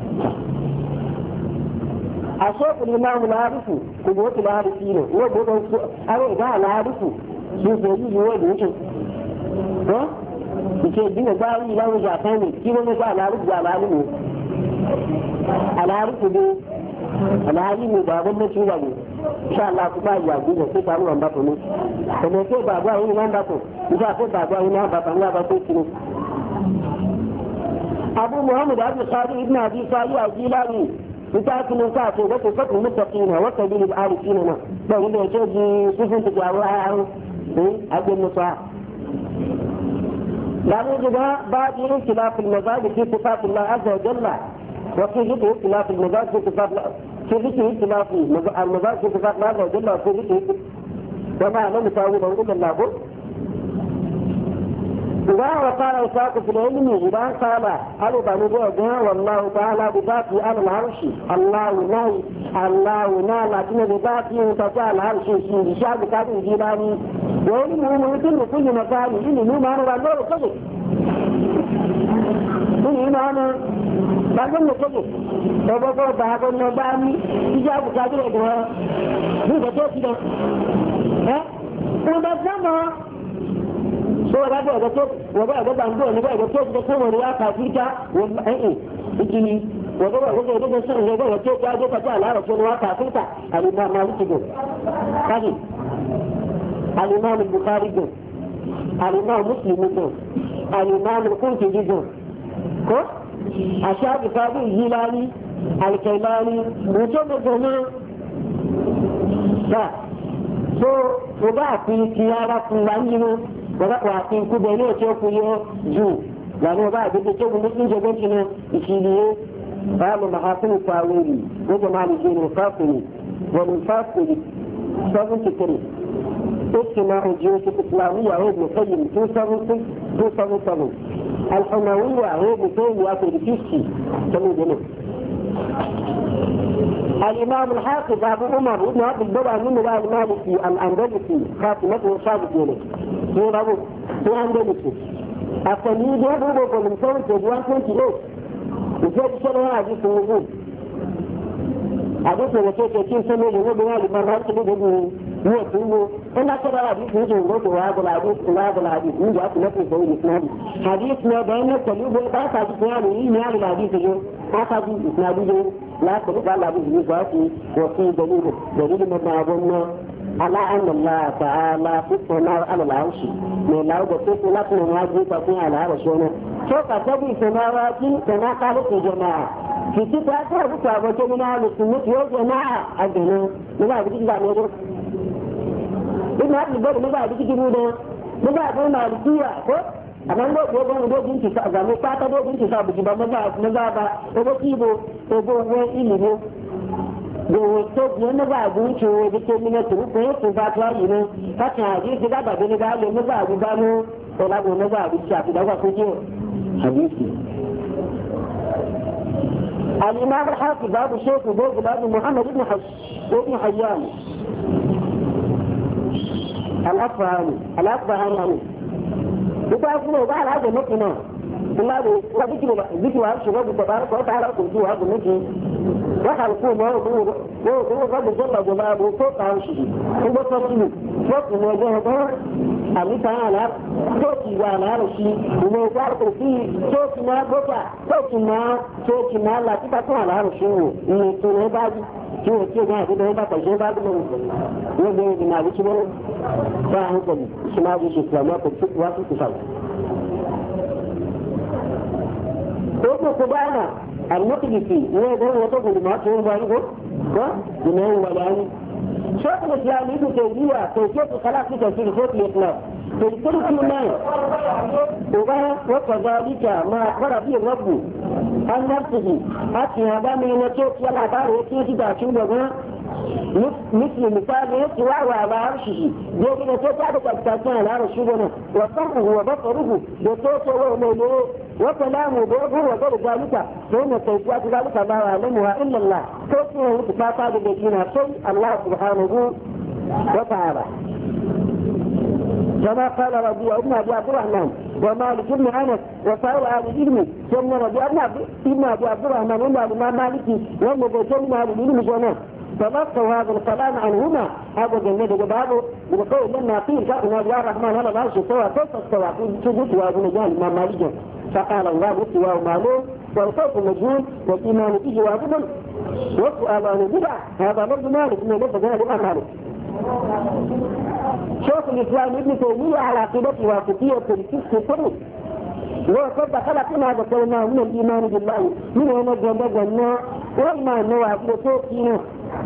أشوف الإمام العارف قدوة العارفين هو بوضع أو إذا العارف يزيد يوجد ها؟ يكي دين داوي لا وجع ثاني كيف نجا العارف جاء العالم العارف دي العالم بابا نشوفه إن شاء الله كما يجب في كانوا عم بطنه فما في بابا هنا عم بطنه إذا في بابا هنا عم بطنه لا بطنه أبو محمد عبد القادر ابن أبي صالح الجيلاني لكن نساته وتصفق المتقين وسبيل العارفين بل إذا تجي سفن تجاوها أجل النصاع لا يوجد بعد اختلاف المذاهب في صفات الله عز وجل وفي ذكر اختلاف المذاهب في صفات في ذكر اختلاف المذاهب في صفات الله عز وجل وفي ذكر وما لم يساويه إلا الله إذا وقال إساق في العلم إذا قال ألبا نبوغا والله تعالى بذاته على العرش الله ناي لكن بذاته تجعل العرش في شعب كاتب الجيلاني وعلمه ممكن كل مكان إنه ما نرى الله كذب إنه أنا بقول لك كذب بقول النباني شعب كاتب الجيلاني هذا كذب ها وبزمه ولا ده ده ولا ده عنده ولا ده ده كله ولا كافيتا والله يجي وده ده سر ده ده ده ده على رسول الله كافيتا الإمام مالك يقول كذي الإمام البخاري يقول الإمام مسلم يقول الإمام القرطبي يقول كو أشعب القادر الجيلاني الكيلاني وجمع جماعة لا so ko ba ku tiyara ku wani ne ko ba ku ku da ne ce ku yo ju la ne ba da ce ku mutum je ganci ne shi ne ba mu mahasin tawili ko jama'a ne ne fasili wa min fasili sabun tikiri اجتماع الجيوش الإسلامية هو ابن قيم 277 الحموية هو ابن تيمية في الفيسي كمين الإمام الحافظ أبو عمر ابن عبد البر من المالكي الأندلسي خاتمته صادق إليه هو أبو الأندلسي التلميذ يضرب من سنة 128 وجاء بشرها حديث الوجود حديث الوجود يتم سنة لنبي هذه مرات بجده هو كله أنا ترى حديث يجي يقول وهذا الحديث من جاءت نفسه سوي إسنادي حديثنا بين التلميذ وقال حديث يعني الحديث يجي أخذ إسنادي لا تبقى على أبو الزيزاتي وفي دليل ما أظن على أن الله تعالى في السماء على العرش من لو بسيط لكن واجب تكون على العرش شوف تبي سماوات كما قالت الجماعة في كتاب كتاب من أهل السنة والجماعة أدنى لا بدي لا نقول ابن عبد البر ما بدي تقولنا ما بدي مالكية amma ko ko ban do din ki sa ga mu fata do din ki sa buji ba maza ba ko kibo ko go wani ilimi go to ne ba gun ce wo da ke mina tu ko ba ta yi ne ka ta ji ga ba ne ga le maza bu ba mu ko la go maza bu sha da ga ko ji hadisi الإمام الحافظ أبو الشيخ أبو محمد بن حيان الأصفهاني بتاعه بعد هذا المكنة الله ذكر هذا الشباب تبارك وتعالى كنتوا هذا المكنة وخلقوا ما هو رب جل جلاله فوق عرشه هو تصميم فوق مواجهة الله تعالى فوق على عرشه وموجهة فيه فوق ما بقى فوق ما لا تبقى على عرشه يكون بعد شو كذا كذا بقى شيء بعد ما يجي بنادي شو فاهم كذي سماج الإسلام كتب واقع كتاب توقف كبارنا المقدسي هو ده وتقول ما تقول بالك ها جنيه ولا شيخ الإسلام ابن تيمية توجيه الخلاف في تفسير صوت الإسلام في الكلمة الماء وكذلك ما أخبر به الرب عن نفسه حتى هذا من النتوء يلا تعالى يتيجي داشون لغا مثل مثال يتوى على عرشه يجب أن تتعب تبتاكين على عرشه وصحه وبصره بصوته ومولوه وكلامه بوضعه وغير ذلك فإن كيفيات ذلك لا يعلمها إلا الله كيفية اتفاقات بينها شيء الله سبحانه وتعالى كما قال ربيع ابن أبي عبد الرحمن ومالك بن أنس وسائر أهل العلم ثم ربيع ابن أبي عبد الرحمن وما الإمام مالكي وما بيتين أهل العلم جميعا فنصوا هذا الكلام عنهما هذا جنة جبابه بقول لنا قيل كأن أبي الرحمن على العرش سوى كيف استوى في جزء وهذا مجال الإمام مالك فقال الله استوى معلوم والخوف مجهول والإيمان به واجب والسؤال عن البدع هذا برضه مالك من ليس ذلك مالك شيخ الإسلام ابن تيمية على عقيدته واسطية في السر وقد خلقنا هذا الكلمة من الإيمان بالله من هنا جنة وما أنه عقيدته فينا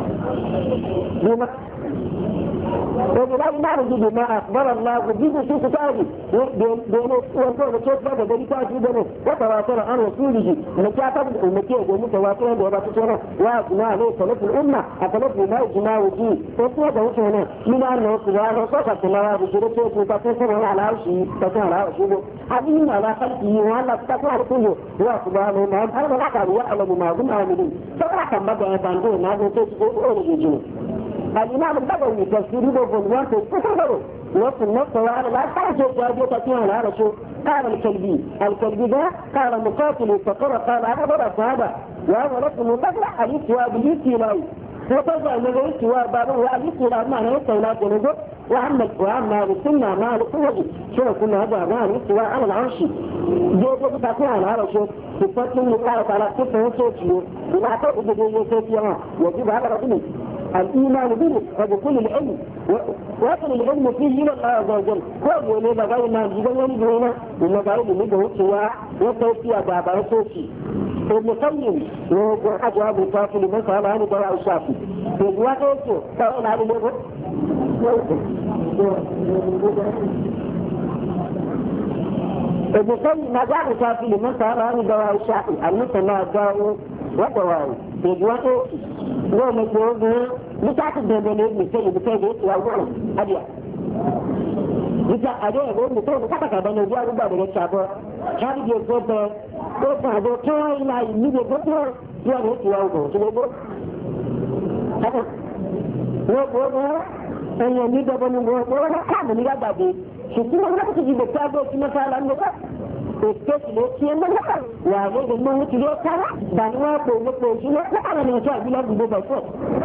وبالله نعرض بما أخبر الله وبيده في كتابه بينه وانتظر كيف بدأ بريكاته بينه وتواتر عن رسوله مكاتب المكيه ومتواترا ورسوله وأجماع عليه ثلاث الأمة أثلاث ما إجماع وجيه وصيده هنا من أنه سبحانه وصفت الله بجرته وتصفه على عرشه تصفه على عرشه حبيب على خلقه وعلى تصفه على كله هو سبحانه وتعالى أنا العقل يعلم ما هم آمنين فأحكم بدأ يتعنقون هذا تجد أولي الجنة الإمام البغوي تفسيره بفضوان تفسره نص النص وعلى لا تعجب جاجة تكون على شو قال الكلبي ده قال مقاتل فقرأ قال أنا برأس هذا وهذا نص مطلع الاستواء بالاستيلاء وتضع من الاستواء بابه والاستيلاء معنى الاستيلاء جنوبه وعما بالسنة مع القوة شو كنا هذا مع الاستواء على العرش جاجة تكون على العرش تفسر من الله تعالى كيف هو سوتيه وما أعتقد بجيجة سوتيه يجب على رجله الإيمان به وبكل العلم وأصل العلم فيه إلى الله عز وجل هو اللي بغير ما يجب أن يجب إنه بغير اللي يجب سواء وتوفي أبابا وتوفي ابن قيم وهو أجواب الكافي لمن سأل عن دواء الشافي في الواقع سأل عن الوقت بيقول ما جاء شافي لمن صار عن دواء الشافي المثنى دواء ودواء بيجوته لو مجوزه متعت الدبلة مثل بكذا يقول أبيع bisa ada yang betul kata kata dia juga dengan siapa cari dia betul betul ada kau lain ni dia betul dia ada siapa tu sebab apa lo yang ni dah pun buat kan ni dah jadi semua orang tu juga tahu semua salah mereka Estes lesian mereka, wajib dengan dia cara dan wajib dengan dia cara ni macam bila dia betul.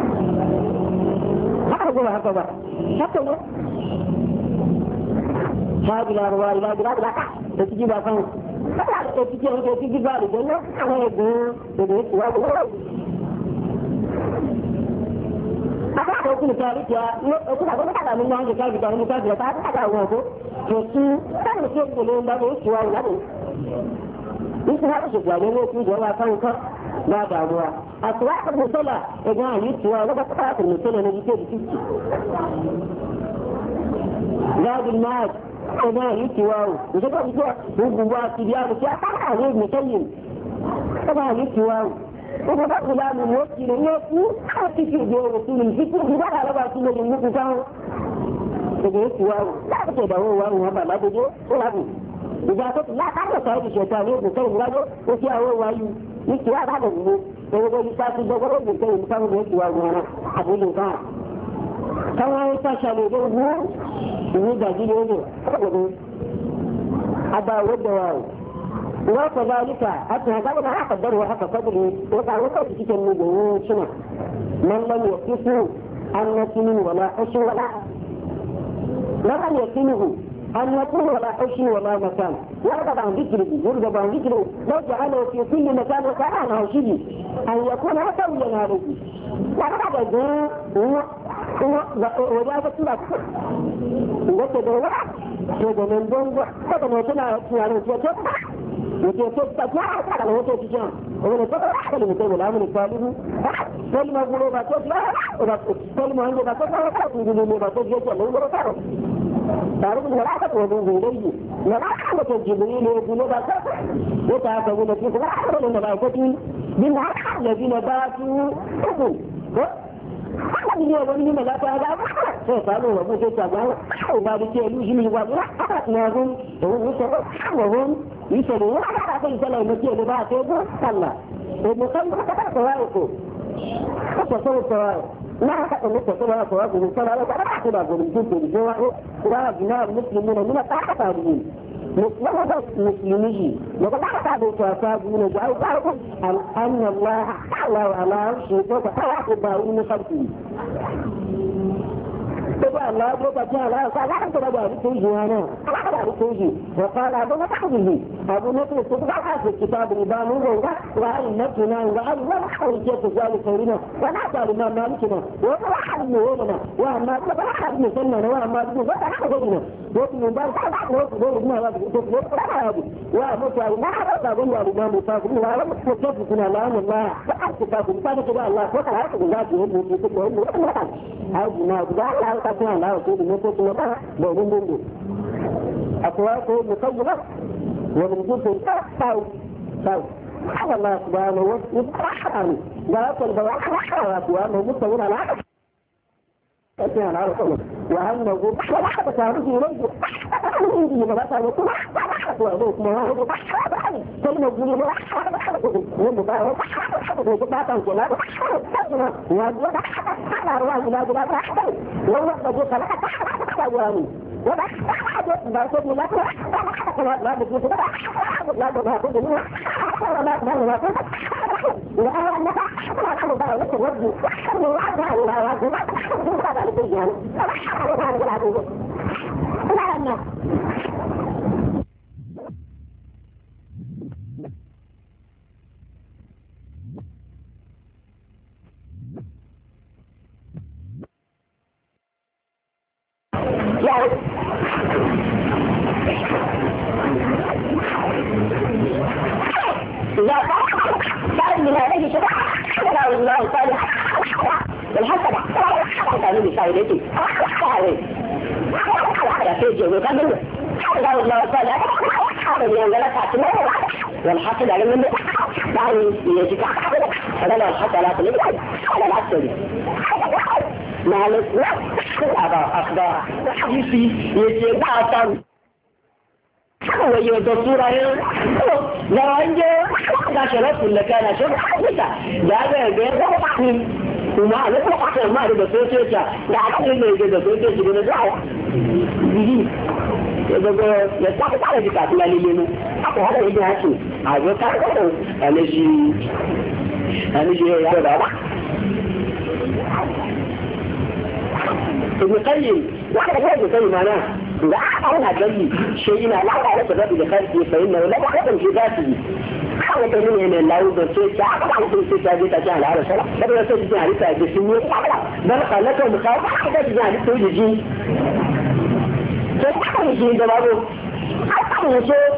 Apa? هذه الأرواح لا بلاد لا تجيب أفهم تجيب بالي جنة أنا يدين apa aku ni cari dia, aku tak boleh kata minang dia cari dia ni cari dia tak ada orang tu, jadi tak mesti boleh dah jual lagi. Ini harus jual ni tu jual apa kau dah jual. Asal aku musola, ni jual apa tak musola ni dia di sini. زاد الناس كما يتواو وشكرا يتواو هو سبيان السياسة هذا المسلم كما يتواو وقد غلام الوكي لنيسي حتى في دور رسول الفكر بذلك على رسول المكتاو كما يتواو لا بكذا هو وهذا لا بجو ولا بي إذا كنت لا تعرف صاحب الشيطان ابن كيم راجو وفيها هو وعيو يتواو هذا الجنوب وهو يساعد الدور ابن كيم كان يتواو هنا أبو الإنسان كما يتشالي دور ni gaji ne hada wadda wa kadalika hatta hada da haka darwa haka kadri wa ka wata cikin mu da shina man lam yakisu an yakunu wala ashi wala lam yakunu an yakunu wala ashi wala makan wa da dhikri yurda ban dhikri law ja'ala fi kulli makan wa kana hawshidi an yakuna sawiyan alayhi la da وجاءت تلك وجدت دولة وجدت من دولة وجدت تنا يعني وجدت تتجاه على وجدت تجاه ومن تقرأ أحد المثال الأمر الثالث كلمة قلوبة تجاه كلمة عندما تجاه وقلوبة تجاه الله ورساله تعرف أن العقد وضوه إليه العقد جبريل وقلوبة وتعتقد في العقد الملائكة من عقد الذين باتوا haka ne wani ne za ta ga sai salo wa mutum ta ga ko ba da ke lushi ne ba haka na gun to ne sai haka gun yi sai ne haka sai sai ne ke da ba sai go Allah to mu kan ka ta wa ko ko so so na haka ne ko ba ko ko sai Allah ta ka da gurin duk da wa ko gina muslimuna min ta ka ta din مسلمه وقد أعتقد توافاقون جاءوا أن الله تعالى على عرشه وتعالى الله من خلقه تبع الله وتعالى لا تبع بتوجيهنا لا بتوجيه وقال أبو نتحده أبو نتحده تبع في الكتاب الإبان وعلى نفسنا وعلى ونحن كيف ذلك خيرنا ونحن لما مالكنا وطلع من هولنا وأما طلع من سننا وأما طلع غيرنا ومن بعد وابنها ومتى ما حرص أقول الإمام الصادق وعلى متفقنا الآن الله فأحسكاكم فانك بأ الله وقال عرفت الله يهدو في كل وإنه وإنه هذه ما أقول الله تسمع الله وكل المسوك الله بأذن بنده أقواته مطيبة ومن جلس الأخطاء سبحان الله سبحانه وتعالى لا يقول بواحد وأنه مستوى على عقل أتيان على صلب وأنه وحدة تعرض إليه عندي مباشرة وكل واحد وأبوك مواهب كلمة جميلة والمبارك وجبات الجلال وأبوك على أرواح بلاد بلاد أحد وهو بجيك لك تحواني وبحث باركت الله لا بجيك لا بجيك وأنا أنك أحد بارك الرب وأحد الله على الدنيا لا من هذه الشفاعة الله صالح والحسنة ni misali yake ya sai je kan da Allah ta'ala hada ne ngala ta tuna wal hasad ala min dai yaji ka hada la hasad ala min ala al-asli مالك أخبار حديثي يجي بعثا وهي الدكتورة لو عنده لا شرف ولا كان شرف حديثة لا غير وما أعرف أكثر ما أعرف بسوتة لا أعرف إنه يجي بسوتة يجي نزاع يبقى يستحق على ذكاء لا لينو هذا يجي هاتي هذا كان أنا شيء يا بابا ابن قيم واحد غير ابن قيم معناه لا أعلم هتلاقي شيء لا أعلم سبب لخلقه فإنه لا أعلم في ذاته حاول تقول هنا لو بسيط أعلم في ذاته تجعل على سلام بدل أن تجعل على بسنية بل قال لك مخاوف حتى تجعل على توجيه تجعل الجين ده بابو حتى يشوف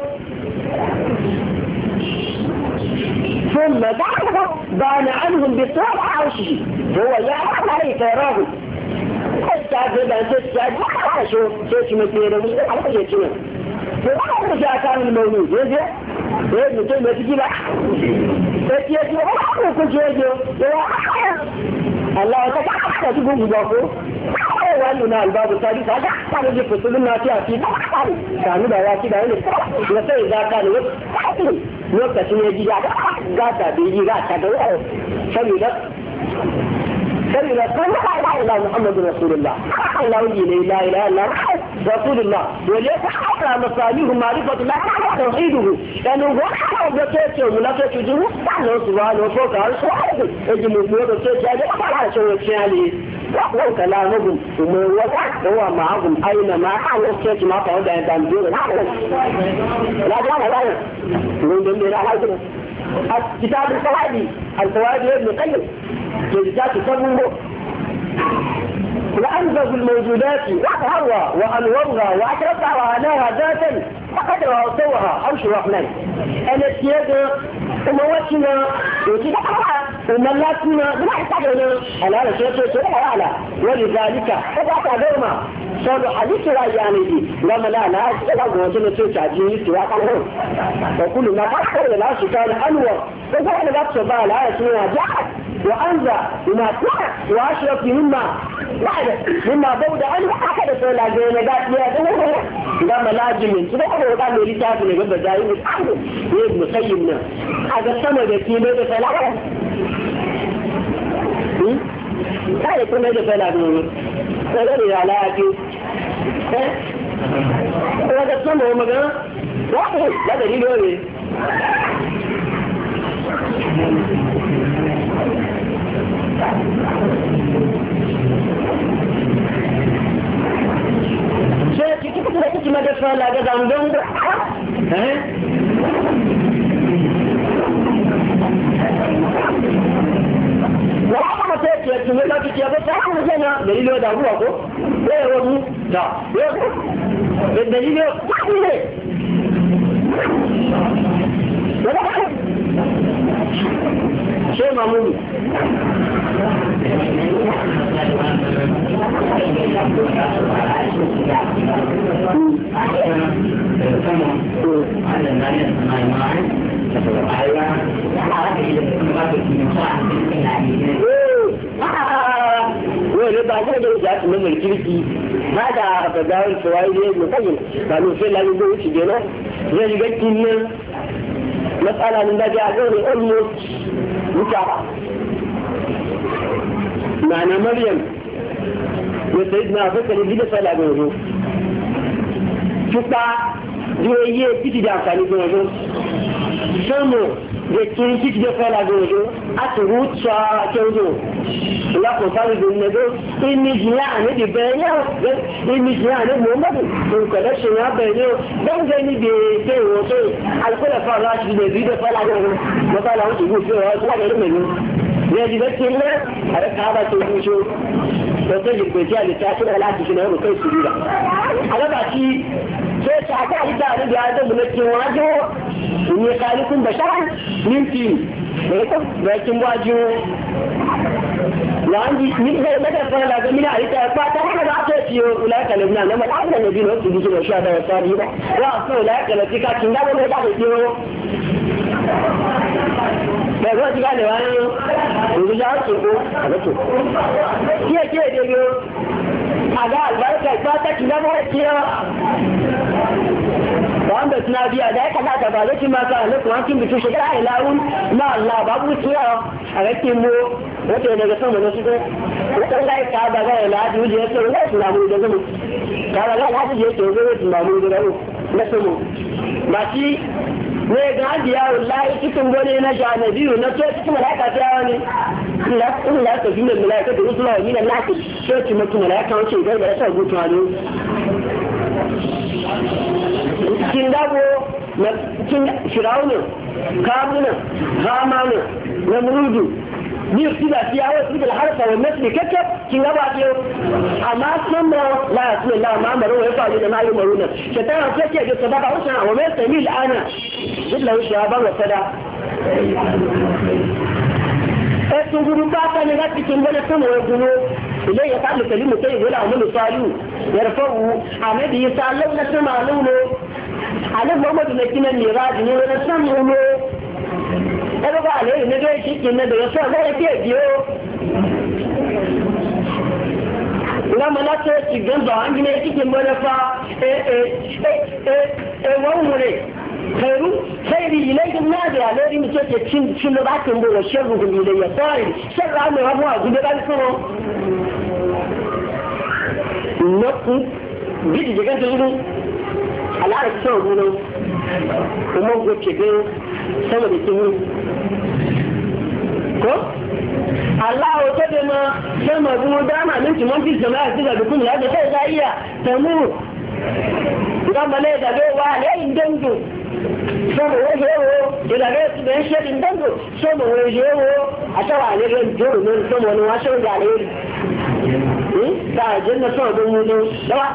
ثم بان عنهم بطول عرشه هو يعلم عليه فيراه التعبير عن التعبير شو مثيره مش عارف ايش كده فأنا جاء كان المولود يجي مثل ما تجي لك تجي كل شيء الله تعالى تقول بجوفه وأننا الباب الثالث هذا كان يفصل الناس في كانوا بواكي بعين وسيد كان وقت يجي قاعد بيجي قاعد كلمة لا إله إلا محمد رسول الله لا إله إلا رسول الله وليس حتى مصاليه معرفة الله توحيده لأنه هو حتى بسيطه ومنافة جنوه نحن سبحانه وفوق على سبحانه يجب أن يكون بسيطه على شوء عليه وهو كلامهم هو معهم أينما حال السيطه ما فعود عند أمدين لا كتاب الفوائد ابن قيم جزات تبوه وأنزل الموجودات وأطهرها وأنورها وأشرفها وعناها ذاتا فقدرها وصوها أو شرفنا الاتياد وموتنا وتدعها وملاتنا بما يحتاجنا على هذا الشيء على ولذلك فقط دوما صار حديث رأيانه لما لا أستطيع أن تتعجيه سواء وكل ما تحصل لا كان أنور وفعل نفسه بقى لا يسمونها جاءت وأنزل بما كان وأشرف مما بود عنه أحد سؤال جينات لها لما لاجم سبحانه وتعالى لتعرف أن يقول بجائم الحمد ابن قيمنا هذا السمد في ميدة فلاحة لا يكون ميدة فلاحة فلن يعلاك هذا السمد هو مجال واحد لا دليل هو كيف ما دفع لا قدام دون ولا ما تأتي تقول لك يا بس أنا جنا دليل هذا هو أكو لا هو لا الدليل صحيح ولا شيء معمول بعدين جاءت من الكريتي هذا تداول الفوائد المقيم قالوا في لا يقول شيء جنا زي قلت مسألة من ذلك أقول almost متابعة معنى مريم وسيدنا أبو بكر اللي فلا أقوله شوفا دي تيجي دافعني أقوله سمو دي تيجي دافعني أقوله أتروت شا كيوجو لا كفار بالنجو إني جيان دي بينه إني جيان محمد وكذا شيء بينه بنجني بيته وصل على كل فراش دي دافعني أقوله مثلا هو تقول فيه هذا منه يجب أن هذا كذا تقول وتجد بجال التأثير على شنو هو كيف يصير هذا بعدي شيء شاكا إذا أنا جالس بنتي واجو إني خالق بشر نمتي لكن واجو وعندي من بدأ فلا من عليك فاتحنا بعثتي أولئك الذين لما العبد الذين وصلوا بك وشهد وصاروا وأصلا أولئك الذين كانوا لا ولا بعثتي فقط قال له أنا ورجعت سوق كي ديو هذا البركة فاتك لا بعثتي wanda suna biya da ya kamata ba zai ma ka na kuma kin bitu shekara a ilawun na Allah babu tsiya a rakin mu wata daga sama na suko wata ga ka ba ga iladi wuje ya tsoro ga namu da zamu ka ba ga hadi ya tsoro ga namu da rawo na samu ba shi ne ga hadiya wallahi cikin gone na janabi na to cikin malaika ta yawa ne Allah ta jinna malaika da rusula min Allah sai ci mutum malaika wace ga da sa gutu ne cikin dabo na cikin firawunan kamunan hamanin na murudu biyu su da fiya wasu da harfa wa masu kakkab kin gaba ce amma sun ba la ya suna la ma maro ya faru da mayu maruna shaitan ya ce ga sababa wasu wa mai sami al'ana duk da wuce ba wa sada sun gudu ba ta ne ga cikin wani sama ya gudu idan ya kaɗa kalimu sai ya amalu salihu ya rafa'u a nabi ya sa lau na sama launo a nan muhammadu na kinan ne raji ne wani san launo ɗaga ba alayi na gaya shi na da ya sa zai ke biyo na mana ta ci ganzo an gina ya cikin manufa wani khairu khairi ilaykum nadi alayhi mi ce cin da bakin bo sharru kum ilayya sai sharra ne hawa gudu da so naku bidi je kan tudu ala da so gudu kuma go ce ga sama da kin ko Allah o ta da ma sama gudu da ma min mun fi jama'a da kun ya da sai za iya tamu dan bale da wa ne dango sọ́mọ̀ wọ́n ṣe wo ìdàgbé ìpínlẹ̀ ṣe ti ń dẹ́gbò sọ́mọ̀ wọ́n ṣe wo àtàwà àlẹ́gbẹ̀ ìjọ́rò ní sọ́mọ̀ ni wọ́n ṣe ń gàrí rí dáa jẹ́ ní sọ́mọ̀ tó mú ní lọ́wọ́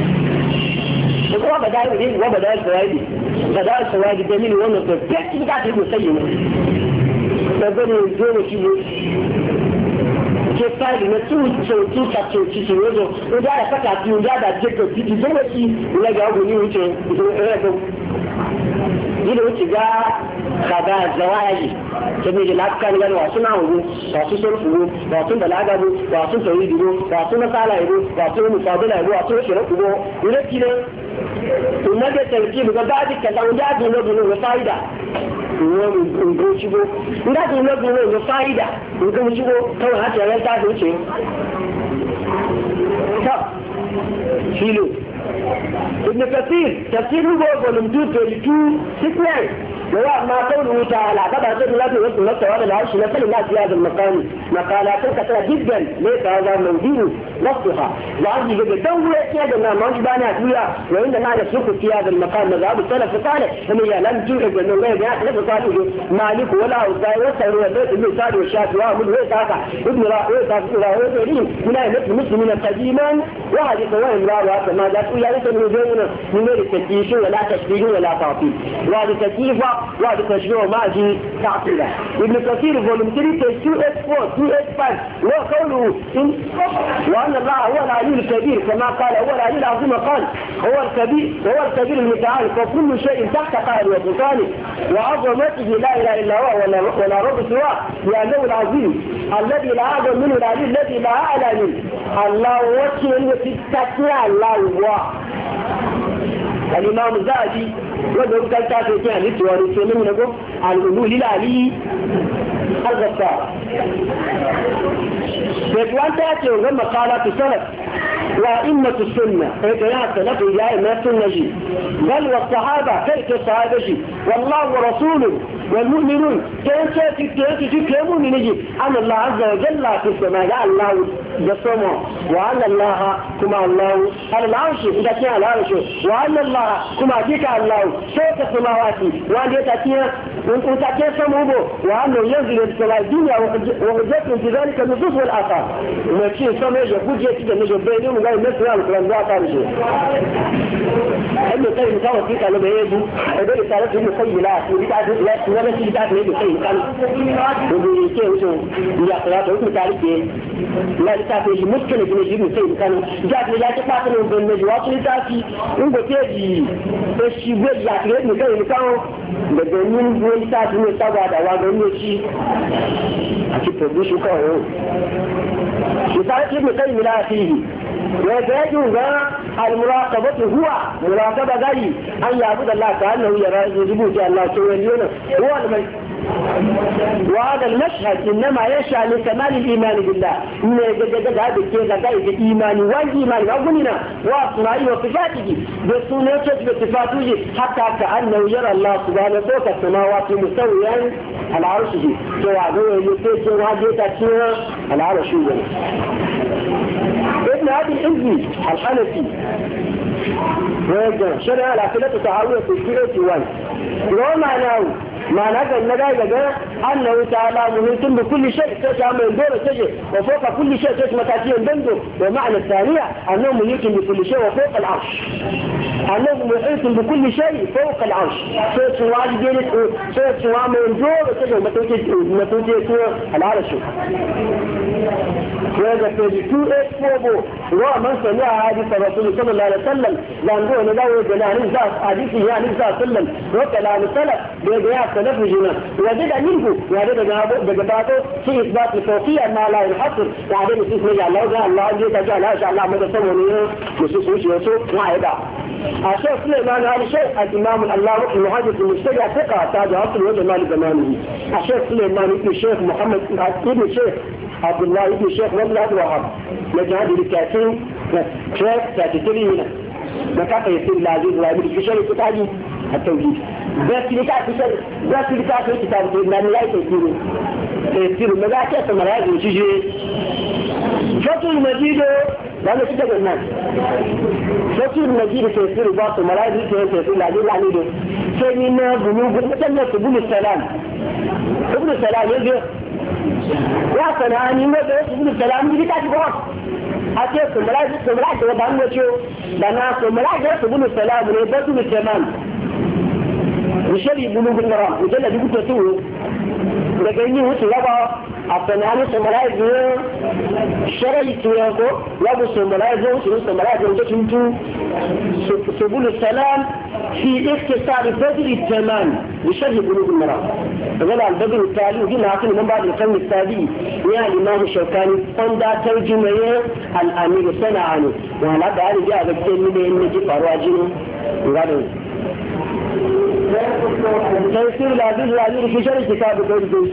wọ́n bàdá ìwé wọ́n bàdá ìsọ̀wáìdì jẹ́ nínú wọn lọ́pẹ̀ pẹ́ tí ká ti gbò sẹ́yìn wọn ẹgbẹ́ ni ìjọ́rò sí wo ke fáìlì ní tún tàtò títì lójọ ó dáa ẹ̀fẹ́kà tí ó dáa jẹ́kọ̀ títì tó wọ́n sí ìlẹ́gà ọgbọ̀n ní oúnjẹ ẹ̀rẹ́gbọ́n yìí ó ti gá kàdá zawaji kébí ìdí láti gani wasu náà wo wasu sọ́rọ̀fù wo wasu balagabu wasu tọ̀rí ìdúró wasu masala ìró wasu musabila ìró wasu ṣẹ̀rọ̀kù wo ilé kí ne ìmọ̀dé tẹ̀lẹ̀kì bùkọ́ bá ti kẹta oúnjẹ àdùn lọ́dún ló fáìdà ìwọ̀n nǹkan ṣubú ńdájú lọ́dún ló fáìdà nǹkan ṣubú kawai láti ẹ̀rẹ́ tá filo ابن كثير تفسير هو volume 2 6 وهو ما قوله تعالى طبعا سيد الله يوصل نفسه هذا العرش نسأل الناس في هذا المقام مقالات كثيرة جدا ليس هذا من دين نصها وعندي جدا دولة كذا ما ماش بانا فيها وعندما نسلك في هذا المقام مذهب السلف قال هي لم توجد انه لا يجاء نفس قالوا مالك ولا اوزاي وسعر وبيت ابن سعد والشافعي وابن ويساقع ابن راهوي من اهل المسلمين قديما وهذه قوائم راهوي ما ذات ويا ليس من زينا من غير تكييف ولا تشبيه ولا تعطيل وهذه تكييف وهذا تشبيه ماجي تعطيله ابن كثير فولوم 3 284 285 وقوله وان الله هو العلي الكبير كما قال هو العلي العظيم قال هو الكبير المتعال فكل شيء تحت قهر وسلطانه وعظمته لا اله الا هو ولا رب سواه لانه العظيم الذي لا اعظم منه العلي الذي لا اعلى منه الله وكيل وتستثنى الله هو الإمام الزاهدي وقال كالتاسي كان للتواري سيمين نقول الألوه للعلي الغفار فإخوان تأتي وغم قالت السلف وإمة السنة فإخوان سلف إلهي ما السنة جي بل والصحابة كيف الصحابة جي والله ورسوله والمؤمنون كيف تكلمون نجي أن الله عز وجل في السماء يا الله جسمه وأن الله كما الله على العرش إذا كان على العرش وأن الله كما ديك الله فوق السماوات وأن يتكي سموه وأنه ينزل السماء الدنيا وحجتهم في ذلك النصوص والآثار وما يكون سماء يقول جيتك نجد بينهم وقال الناس يعلم القرآن لا تارجه أنه طيب مكاوة فيك على بيده أدري تعرف إنه سيئ لا wani shi ta ne da kai kan wanda yake wuce ya kira da wuce tare ke la ta ce shi muskila ne shi sai kan ja ne ya ta fata ne ban ne wato ta ci in go ke ji to shi go ya kire ne kai kan da ganin wani ta ne saba da wa ganin shi a cikin shi kawai shi ta ce ne kai milati ويجوز المراقبة هو مراقبة غير أن يعبد الله كأنه يرى يجبوت الله سوى وهذا المشهد إنما يشعر لكمال الإيمان بالله إن يجدد هذا الكيزة غير الإيمان والإيمان وقلنا وأصنعه وصفاته بصنعه بصفاته حتى كأنه يرى الله سبحانه فوق السماوات مستويا على عرشه سواء هو يسير وهذه على عرشه ابن أبي الحزبي الحنفي شرع العقيدة التحاوية في الكيرة 1 لو معناه النجاة أنه تعالى محيط بكل شيء تسعى من دور السجن وفوق كل شيء تسمى تأتيه بنده ومعنى الثانية أنه محيط بكل شيء وفوق العرش أنه محيط بكل شيء فوق العرش تسعى من دور السجن ما توجد العرش وهذا في 284 ومن سمع حديث الرسول صلى الله عليه وسلم لأنه ندور بناء حديثه يعني صلى الله عليه وسلم وكلام السلف بيجيات تنفجنا وزد منه وهذا بجباته في إثبات الفوقية ما لا ينحصر وعدين نسيس نجع الله جاء الله جيت جاء لا شاء الله مدى سمونيه نسيس وشيوسو وعيدا الشيخ سليمان هذا الشيخ الإمام الله المحدث المجتمع ثقة تاج أصل وجمال زمانه الشيخ سليمان ابن الشيخ محمد ابن الشيخ عبد الله ابن الشيخ وابن عبد الوهاب لجهاد الكاتين شيخ كاتتري هنا مكاك يصير العزيز العزيز في شيء كتابي التوجيه بس لكاك كتاب سيدنا لا يصير المجاكة المرايز وشيجي فتو المجيد لأنه كتاب الناس فتو المجيد سيصير باط المرايز سيصير العزيز العزيز سيدنا بلوغ مثلا ابن السلام يجي ya sanani wanda ya su salamu ji ta ci ba a ce su mulaji da ban wace da na su mulaji su bin salamu ne ba su bi tamam mishari bulugun mara mujalla dubu ta tuwo daga yin wuce raba a sanani su mulaji sharai tuwa ko yabu su mulaji su mulaji da tuntu su bin salam في اختصار بدر التمام بشرح بلوغ المرام وقال البدر التالي وقلنا عقل من بعد القرن السابع يا الإمام الشوكاني قندا ترجمة الأمير صنعاني وعلى هذا جاء بالكلمة من نجيب أرواجنا وقالوا تيسير العزيز العزيز في شرح كتاب بيرجوز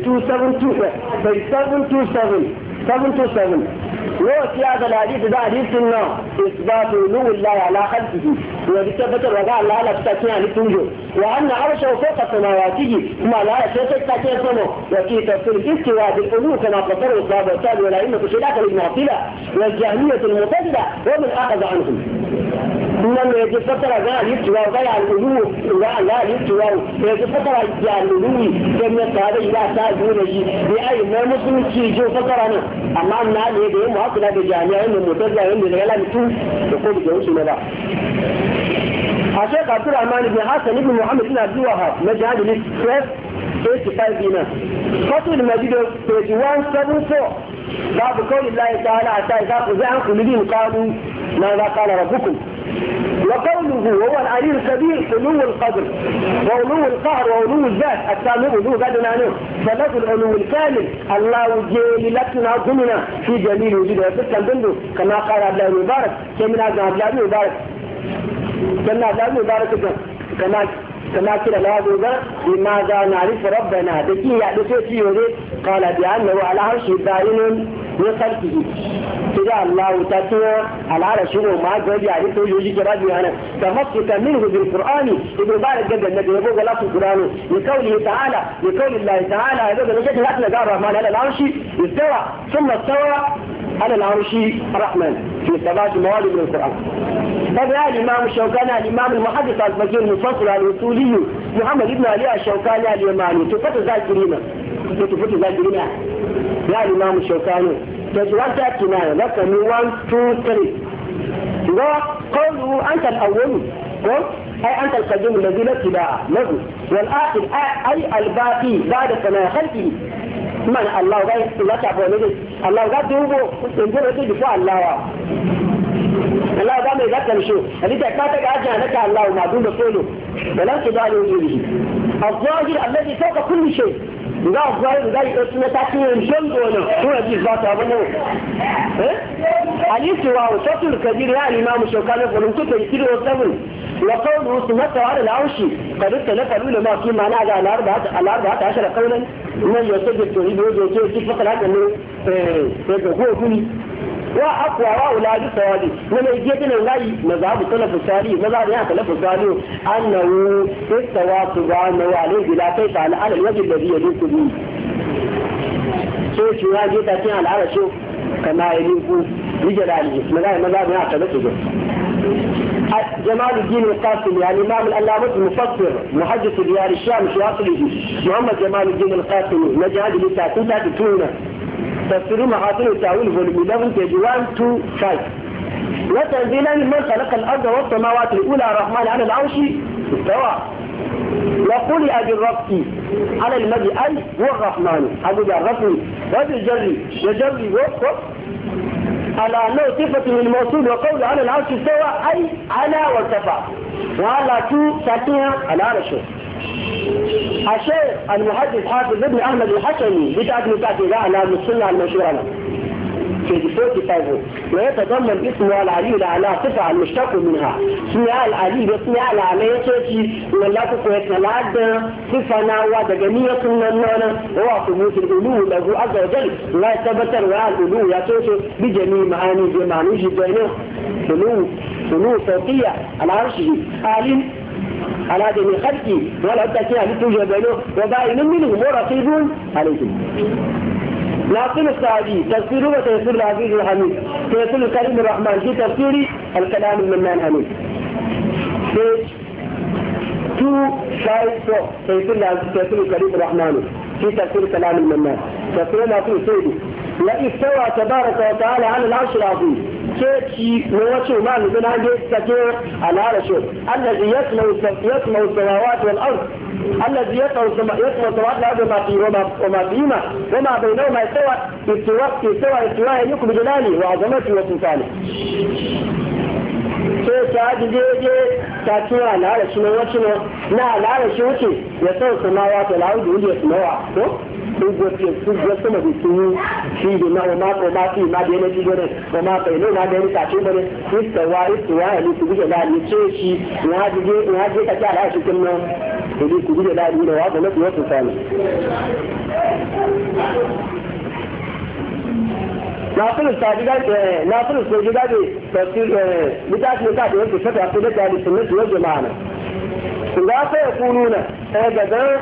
727 وفي هذا الحديث ده حديث النار إثبات علو الله على خلقه وبثبت الرجاء الله على تسكين عن التنجو وأن عرشه فوق سماواته ما لا يشيء تسكين سمو وفي تفسير الاستواء بالعلو كما قصر الصحابة والتابع والأئمة الشيعة المعطلة والجهمية المعتزلة ومن أخذ عنهم إنما يتفتر رجاء الاستواء غير العلو لا الاستواء يتفتر رجاء العلو كما هذا إذا سألون بأي ما مسلم تيجو فترنا أما الناس يدعي معطلة بجامعة المعتزلة عند الغلام يقول بجوش ماذا الشيخ عبد الرحمن بن حسن بن محمد بن عبد الوهاب مجهد الاستفاف 85 دينار خطو المجيد page 174 باب قول الله تعالى حتى إذا قضى عنكم الذين قالوا ماذا قال ربكم وقوله وهو العلي الكبير علو القدر وعلو القهر وعلو الذات السامع علو قدرنا عنه فلذ العلو الكامل الله جيل لكنا ضمنا في جميل وجوده وفسك البندو كما قال عبد الله المبارك كمن عبد الله المبارك كما كده لازم لماذا نعرف ربنا دكي يحدث فيه قال بأنه على عرش دائم من خلقه كده الله تعالى على عرش وما جاء يعرف يوجي كرادي أنا تمسك منه بالقرآن ابن بارك جد النبي يقول لا في القرآن لقول الله تعالى هذا نجد لكنا قال الرحمن على العرش استوى ثم استوى على العرش الرحمن في 7 مواد من القرآن. هذا الإمام الشوكاني الإمام المحدث الفقيه المفصل الوصولي محمد بن علي الشوكاني اليماني تفتح ذاكرين يا الإمام الشوكاني تجوان تأتينا لك من 1 2 3 وقوله أنت الأول أي أنت القديم الذي لا ابتداء له، والآخر أي الباقي بعد سماع خلقه. من الله قال لا تعبوا نجد الله قال دوبه ينقل وتجي فوق الله قال إذا كان شو اللي تكاتك أجل لك الله معدوم بقوله ولا تدعي وجوده الظاهر الذي فوق كل شيء. لا الظاهر لا اسمه تكين شنقونه هو يجيز باطه أبنه الاستواء وصوت الكبير يا الإمام الشوكاني ولم تكن يسير وصفن وقوله سمته على العرش قد اختلف العلماء في معنى على 14 قولا من يصدق التوحيد ويجوز كيف فقط هذا انه هو كل واقوى واولاد الصواب من يجينا لا مذهب السلف الصالح مذهب يا السلف الصالح انه استوى سبحانه عليه بلا كيف على الوجه الذي يليق به. شو يا جيت على العرش كما يليق بجلاله مذهب يا السلف جمال الدين القاسمي يعني الإمام العلامة المفسر محدث ديار الشام في أصله محمد جمال الدين القاسمي نجاة لتاتين تاتون تفسير محاسن التأويل فوليوم 11 page 125 وتنزيلا من خلق الأرض والسماوات الأولى الرحمن على العرش استوى وقل أبي الرب على المجد أي هو الرحمن أبو الرب وبالجري وجري وقف على أنه صفة من الموصول وقول على العرش استوى أي على وارتفع وعلى تو ساكنة على عرش. الشيخ المحدث حافظ ابن أحمد الحسني بدأت متأكدة على السنة المشهورة في 45 ويتضمن اسمه العلي الأعلى صفة المشتق منها اسمها العلي واسمها العلي يتوشي ولا تقويت العد صفة ناوى دقمية سنة هو ثبوت الألوه له عز وجل لا يتبتر وعلى الألوه يتوشي بجميع معاني بمعنوش بينه ألوه صوتية على عرشه عالم على جميع خلقه ولا أبتكي أن توجد بينه وبائن منهم ورقيبون عليهم. ناقل السعدي تفسيره وتفسير العزيز الحميد تفسير الكريم الرحمن في تفسير الكلام المنان حميد page 254 تفسير الكريم الرحمن في تفسير الكلام المنان تفسير ناقل السعدي لا استوى تبارك وتعالى على العرش العظيم شيء نوشه ما نقول عنده تكير على عرشه الذي يسمع السماوات والأرض الذي يسمع السماوات والأرض وما فيهما وما بينهما استواء يكون بجلاله وعظمته وسلطانه. sai ta je ta tura al'arashi na wacce na al'arashi wuce ya sau samawa ta la'udu wanda ya samawa ko sun ga sama da sun shi da na ma fi ma da yana jigo ne ko ma bai nuna da yana tace bane istawa ya ne su guje da ni ce shi ya je ka ta al'arashi kin nan to ku guje da ni da wa da nasu wasu sani ناصر السوجي تفسير بتاعت مكاتب يبدو فتح عقيدة أهل السنة والجماعة إذا سيقولون هكذا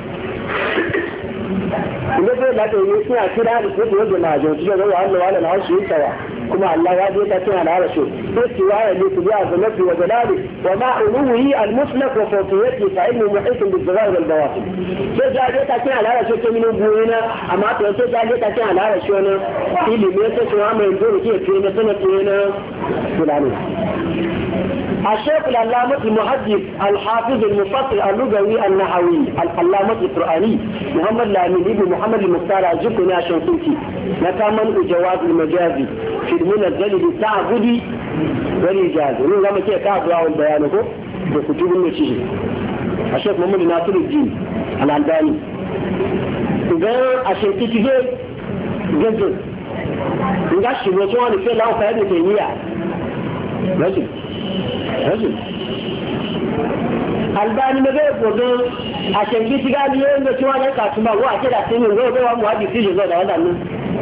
يقول لك يسمع كده أهل السنة والجماعة جوتي الله على العرش يستوى كما الله يجب تكون على العرش استواء لتبيع ذنبه وجلاله ومع علوه المطلق وفوقيته فإنه محيط بالظواهر والبواطن سجع تكون على العرش من أبوهنا أما سجع تكون على العرش إلي ميتة وعما ينظر كيف في نسنة هنا بالعنون. الشيخ العلامة المحدث الحافظ المفسر اللغوي النحوي العلامة القرآني محمد الأمين ابن محمد المختار الجبني الشنقيطي نكمل جواز المجازي في المنزل بالتعبد والإيجاز ومن لما كي تعبد أو البيان بكتب النتيجة. الشيخ محمد ناصر الدين الألباني إذا الشنقيطي جزء إذا الشيخ في له فائدة تنمية رجل albani na bai gobe a shangi shiga biyu da cewa ya kasu ba wa kira sun yi zo wa mu haɗi su zo da wadannan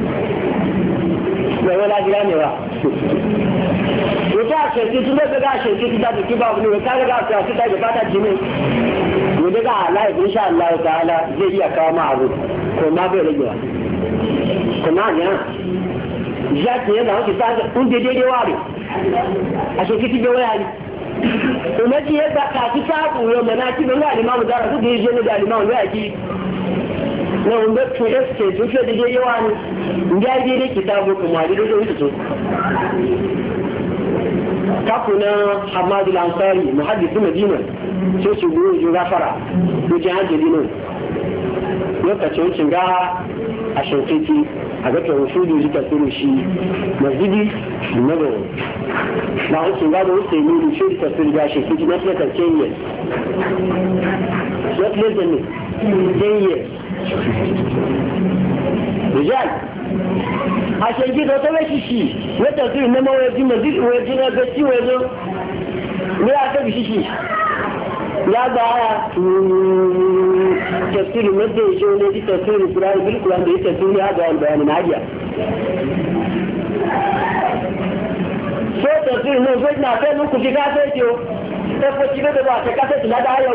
mai wala gida ne ba wata a shangi tun daga ga shangi ta jiki ba wani ka ga a su ta da fata jini ne daga Allah insha Allah ta'ala zai iya kawo ma abu ko ma bai rage ba kuma ne ya ce yana wata ta kun daidai ware a shangi ti bai waya ne umarci ya zaka ci sabu yau mana ci ban ga alimamu zara su da yi jini da alimamu ya ki na wanda to eske to ce da yawa ne inda dai dai kitabu kuma dai dai wuce to kafuna Hamad al-Ansari muhaddith Madina sai shi guru ji gafara ko jihadi ne lokacin cin ga a shankiti a ga tawasuli ji tafsiri shi masjidi nabawi na wasu ga da wasu ne shi tafsiri ga shankiti na tsaka Kenya what less than 10 years rijal a shankiti da ta wasu shi na tafsiri na mawaji masjidi waje na gaci waje ne aka bi shi ya ba tafsiri madda ya shi ne tafsiri Qur'ani bil Qur'an da tafsiri ya ga bayani na hajiya so tafsiri ne zai na kai muku ji ka sai ki ta ko ji da ba ta ka sai da yau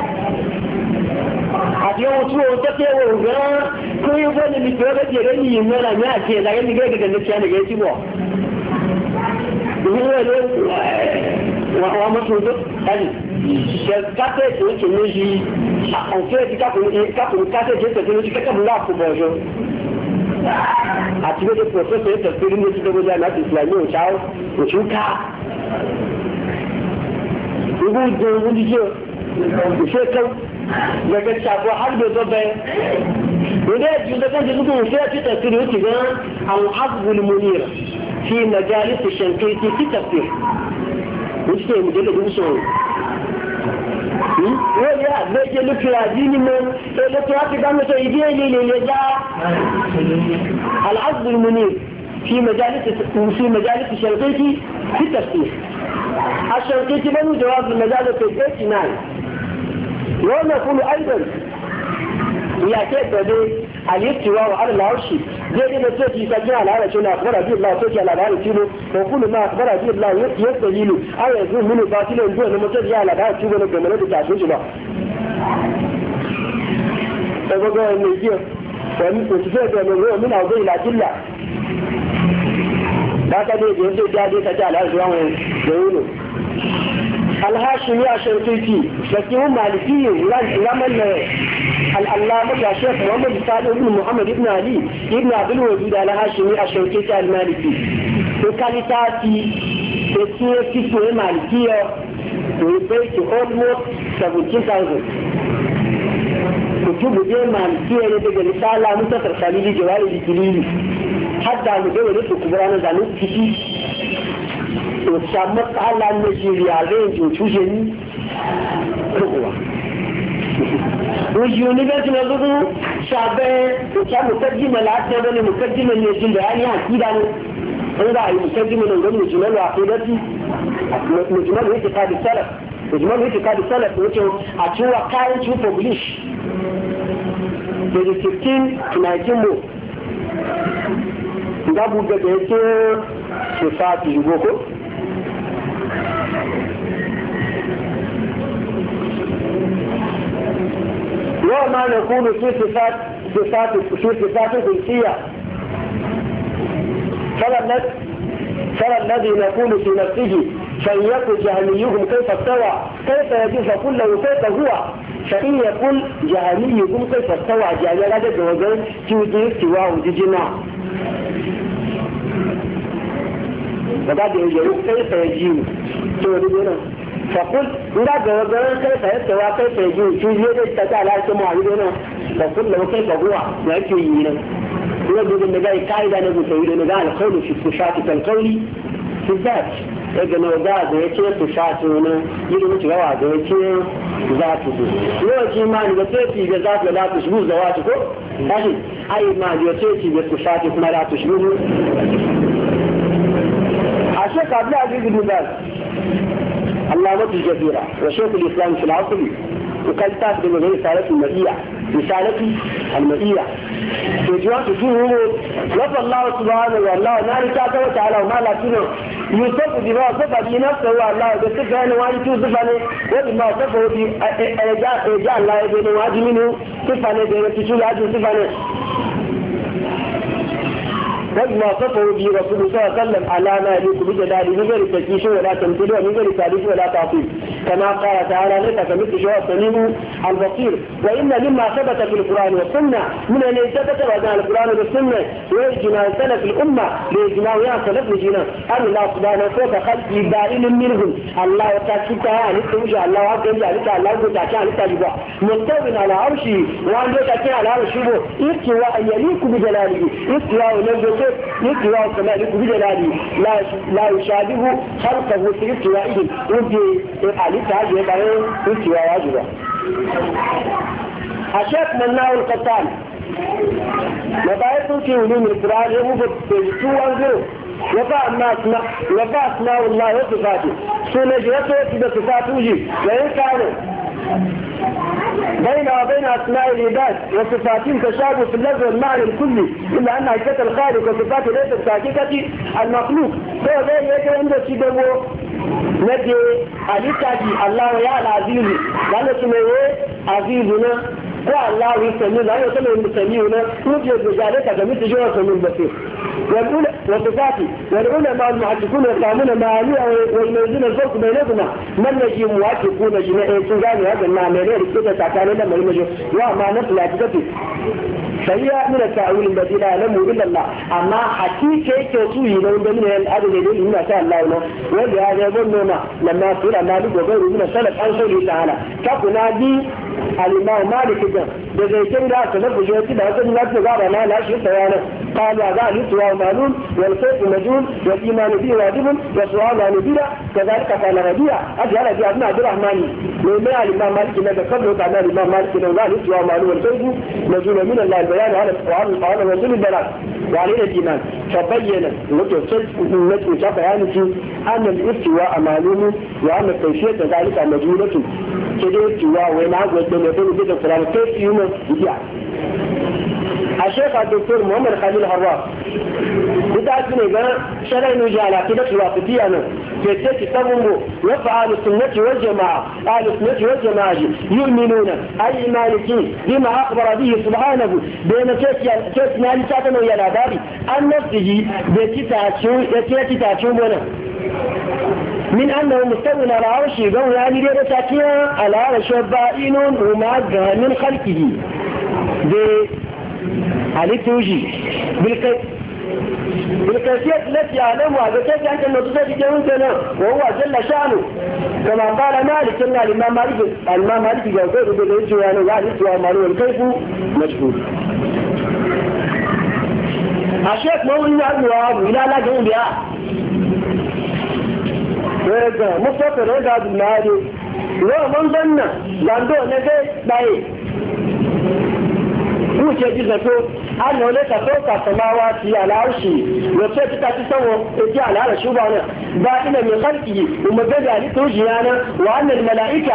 a ji o tuwo ta ke wo ga ko yi wani mi to ga jere ni mu na ya ce da ga ni ga ga ne ne ga ci bo wa masoto ali kate to ke neji en fait kate kate to ke ka bula ko bojo ati be professeur to ke ni to go na islami o chao o chuka ugu de undi je o se ka daga chabo har do do be wanda ji da kan ji ko sai ta tiri ki ga al-azbul munir fi majalis shankiti fi tafsir wuce mu da guso wani ya zai ke lufi a jini mun sai lufi haka ga mutu idiyar ne ja al'azbul munir fi majalis sharkaiti fi tafsir a sharkaiti banu jawabin majalis 89 wannan kulu aidan ya ke tabe al-istiwa wa al-arshi zai da soki ka ji al-arshi na akbar bi Allah soki al-arshi tilo ko kullu ma akbar bi Allah yastalilu ay yanzu mun ba tilo ndo ne mutum ya al-arshi tilo ne game da tashi shi ba sai ga ne ji wani ko ci da ne ruwa mun auza ila jilla ba ka dai yanzu da dai ka ji al-arshi wa da yuno الهاشمي الشرقيقي لكن مالكي لمن العلامة يا شيخ محمد صالح بن محمد بن علي بن عبد الوهاب الهاشمي الشرقيقي المالكي وكاليتاتي في مالكية ويبيت almost 17,000 كتب دي مالكية يدقى رسالة متصر خليلي جوالي الجليلي حتى مدونة الكبرانة زانوك كتي وسامت على النجيريا رينج وشوجني كوكوا وجوني بس نقول شابه وكان مقدمة العتبة مقدمة النجيل يعني أكيد أنا أي مقدمة نقول مجمل العقيدة مجمل اعتقاد السلف مجمل اعتقاد السلف وجه أشوى كائن شو publish dari 15 to 19 mo ngabu da yake sifati goko وما نكون في صفات الجنسية فلا الذي نقول في نفسه فليقل جهميهم كيف استوى كيف يجوز كله كيف هو فإن يقول جهميهم كيف استوى جهمية لا تجوزين توجيه استواء وججنا وقد يجوز كيف يجيب تولدنا فقل لا جوزين كيف يستوى كيف يجيب توجيه استواء لا يسمع علينا فقل له كيف هو يأتي يجينا يقول إن جاي قاعدة نقول تقول إن جاي القول في الصفات كالقول في الذات يجب أن يوضع ذلك صفات هنا يجب أن يوضع ذلك ذاته يوجد ما نتأتي بذات لا تشبه ذواته لكن أي ما يتأتي بصفات ما لا تشبه الشيخ عبد العزيز بن باز علامة الجزيرة وشيخ الإسلام في العصر وقال تاخذ من رسالة المئية رسالة المئية وجوات فيه لفظ الله سبحانه والله نار تعالى وتعالى وما لا تنو يوسف بما وصف به نفسه والله بصفه أنه واجه توصفني وبما وصفه بإجاء الله يبين واجه منه صفني بين تشول واجه صفني وبما وصفه به رسول الله صلى الله عليه وسلم على ما يليق بجلاله من غير تكييف ولا تمثيل ومن غير تعريف ولا تعطيل كما قال تعالى ليس كمثل شيء السميع البصير. وإن مما ثبت في القرآن والسنة من أن يثبت وأن القرآن والسنة وإجماع سلف الأمة لإجماع سلف الجنة أن الله سبحانه فوق خلقه بائن منهم الله وتعالى عن التوجه الله وعبد الله وتعالى عن التجبع مستوى على عرشه وأن يتعالى على عرشه استواء يليق بجلاله استواء نفسه استواء كما يليق بجلاله لا يشابه خلقه في استوائه وفي عليه تعالى يبعين استواء واجبه. الشيخ مناع القطان مباحث في علوم القرآن يمكن تجسوا وفاء أسماء الله وصفاته سنجرته بصفاته وإن كانوا بين وبين أسماء العباد وصفاتهم تشابه في اللفظ والمعنى الكلي إلا أن حقيقة الخالق وصفاته ليست كحقيقة المخلوق فهو ذلك يجب أن تشبه نجي عليكاجي الله يا العزيز لأنه سمعه عزيزنا والله يسمي لا يسمي المسميون يوجد بجالك كمثل جوة من البصير وصفاتي والعلماء المحققون يفهمون معانيها ويميزون الفرق بينهما من نجي موافقون جميعا تنجاني هذا المعنى لكي تعتاني لما يمجو وما نفس العجبة فهي من التأويل الذي لا يعلمه إلا الله أما حقيقة كوسوي لو من الأدل يدل إما شاء الله ولهذا يظننا لما قيل مالك وغيره من السلف عن قوله تعالى كفنا دي الإمام مالك بزيتين لا تنفذ جوتي بهذا الناس نقال ما لا شيء سيانا قال هذا الاستواء معلوم والخوف مجهول والإيمان به واجب والسؤال عن بلا كذلك قال ربيع أجعل في أبناء عبد الرحمن من الإمام مالك لما قبله كان الإمام مالك لو قال الاستواء معلوم والخوف مجهول من الله البيان على رسول البلاغ وعلينا الإيمان فبين نتو شفيانه أن الاستواء معلوم وأن الكيفية ذلك مجهولة كده استواء وينعز والدنيا بيت القرآن كيف يوم يجيع. الشيخ الدكتور محمد خليل هراس بدأت من شرعي نجي على عقيدة الواسطية في تتبعوا وفعل السنة والجماعة أهل السنة والجماعة يؤمنون أي مالكين بما أخبر به سبحانه بين كيسنا لساتنا ويلا داري عن نفسه بتتاتشون من أنه مستوى على عرشه قول يعني ليه تاكيا على عرش بائن ومعجها من خلقه عليه توجي بالكيفية التي يعلمها بكيف أنت النصوص في جنوبنا وهو جل شأنه كما قال مالك إن الإمام مالك جوزه بالرجل يعني سوى مالوه الكيف مجهول. الشيخ مولي عبد الوهاب إلى لا جنوب بها مصطفى رجع بالمعادي ومن ظن عنده نجاة باي wuce ji zato an da wale ka sauka samawa ci al'arshi wace ta ci sawo ji al'arshi ba ne ba ina mai halki kuma ga da to jiyana wa annal malaika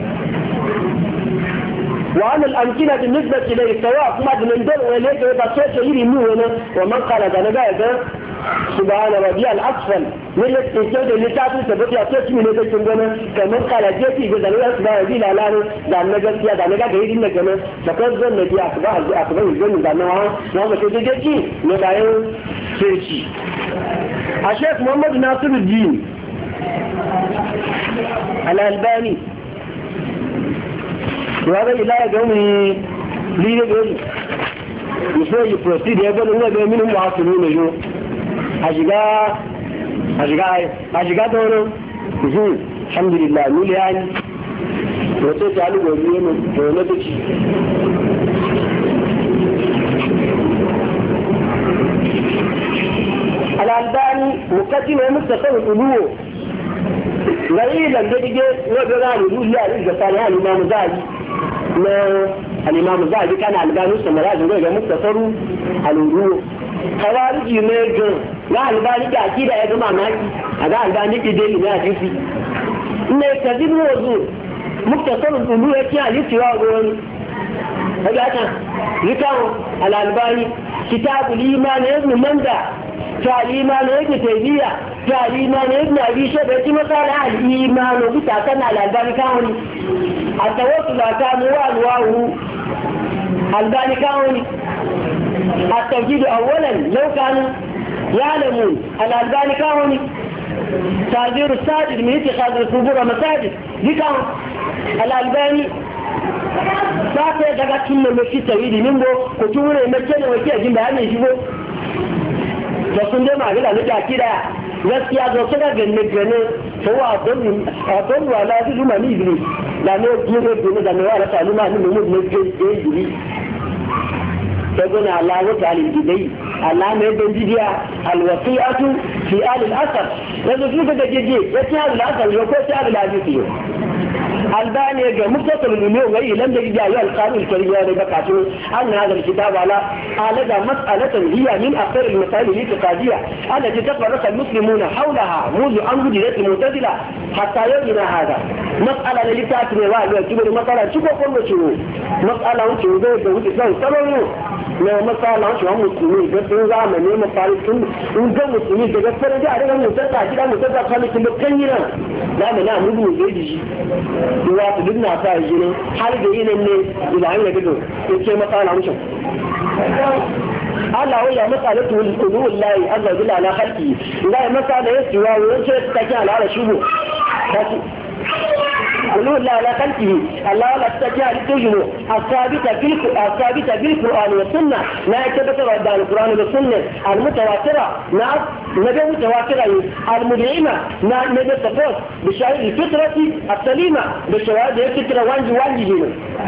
wa annal amkina bin nisbati ila sawa kuma da nan dole wale ka ba sai ta yiri mu ne wa man qala da naga ga subhana rabbiyal asfal ne ya ce da littafin sa bace ta ci ne kake gona kamar kala je ki ga dalilin su ba bi lalani da na gaskiya da na ga gari din gana da kan zan ne ya ba akbar zan da na na ba ce je ki ne bayan sai a Sheikh Muhammad Nasiruddin Al-Albani wanda ila ga mu lire gari before you proceed ya ga ne ga minimum wasulu ne yo a shiga dono alhamdulillah nuli yani wato ta alugo ne mu to na tace al-Albani mukaddima mustaqil uluwo garilan da dige wa da rani duniya da tsari al-Imam Zahabi na al-Imam Zahabi kana al-Albani samarajin ga mustaqaru al-uluwo kawariji ne gan na albani da akida ya gama maki a ga albani ke dai ne a jisi ne kazin wazo muktasarul ulu ya ci hadisi wa gon kaga ta rikawo al albani kitabul iman ibn manda تعليما ابن تيمية تعليما ابن أبي شبه مثلا الإيمان بتاعتنا على الباني كاوني التوصل كان وانواه الباني كاوني التوجيد أولا لو كانوا يعلمون الألباني كاوني تعذير الساجد من اتخاذ القبور مساجد dikan al-albani ba ta daga tunne mafi tawidi nimbo ko ture mace ne wace jin bayanin shi go da sun da magana na akida gaskiya zo suka ganne gane to wa don wala su zuma ni iblis da ne gure gure da ne wala saluma ni mu ne ke jiri تقولنا الله وتعالى الجدي الله ما يبين جديا الوصية في آل الأثر لأنه شو كده جدي يتي آل الأثر يقول آل العزيزية الباني يجب مختصر اليوم أي لم يجد أيها القانون الكريم يعني بقعته أن هذا الكتاب على مسألة هي من أكثر المسائل الاعتقادية التي تفرق المسلمون حولها منذ أن وجدت المعتزلة حتى يومنا هذا مسألة التي تأتي ويعتبر مسألة شو كل شيء مسألة شو ده وتسوي سببه لو مسألة شو هم مسلمين بس زمان ما مسألة إن كان مسلمين تجسر جاء على المعتزلة كده المعتزلة خلت مكينا لا منا نبغى نجيجي duwa su duk na sa shi ne har da yi nan ne idan ya gido ya ce matsala mutum Allah ya matsala tu ulul lahi azza jalla ala khalqi ga matsala ya tiwa ya ce ta ki ala shubu ulul lahi ala khalqi Allah la taja li tujumu asabita bil qur'an wa sunnah la yatabata da al-qur'an wa sunnah al-mutawatira نبي متواترة المدعمة نبي تفوت بشهادة الفطرة السليمة بشهادة الفطرة وانجي جينا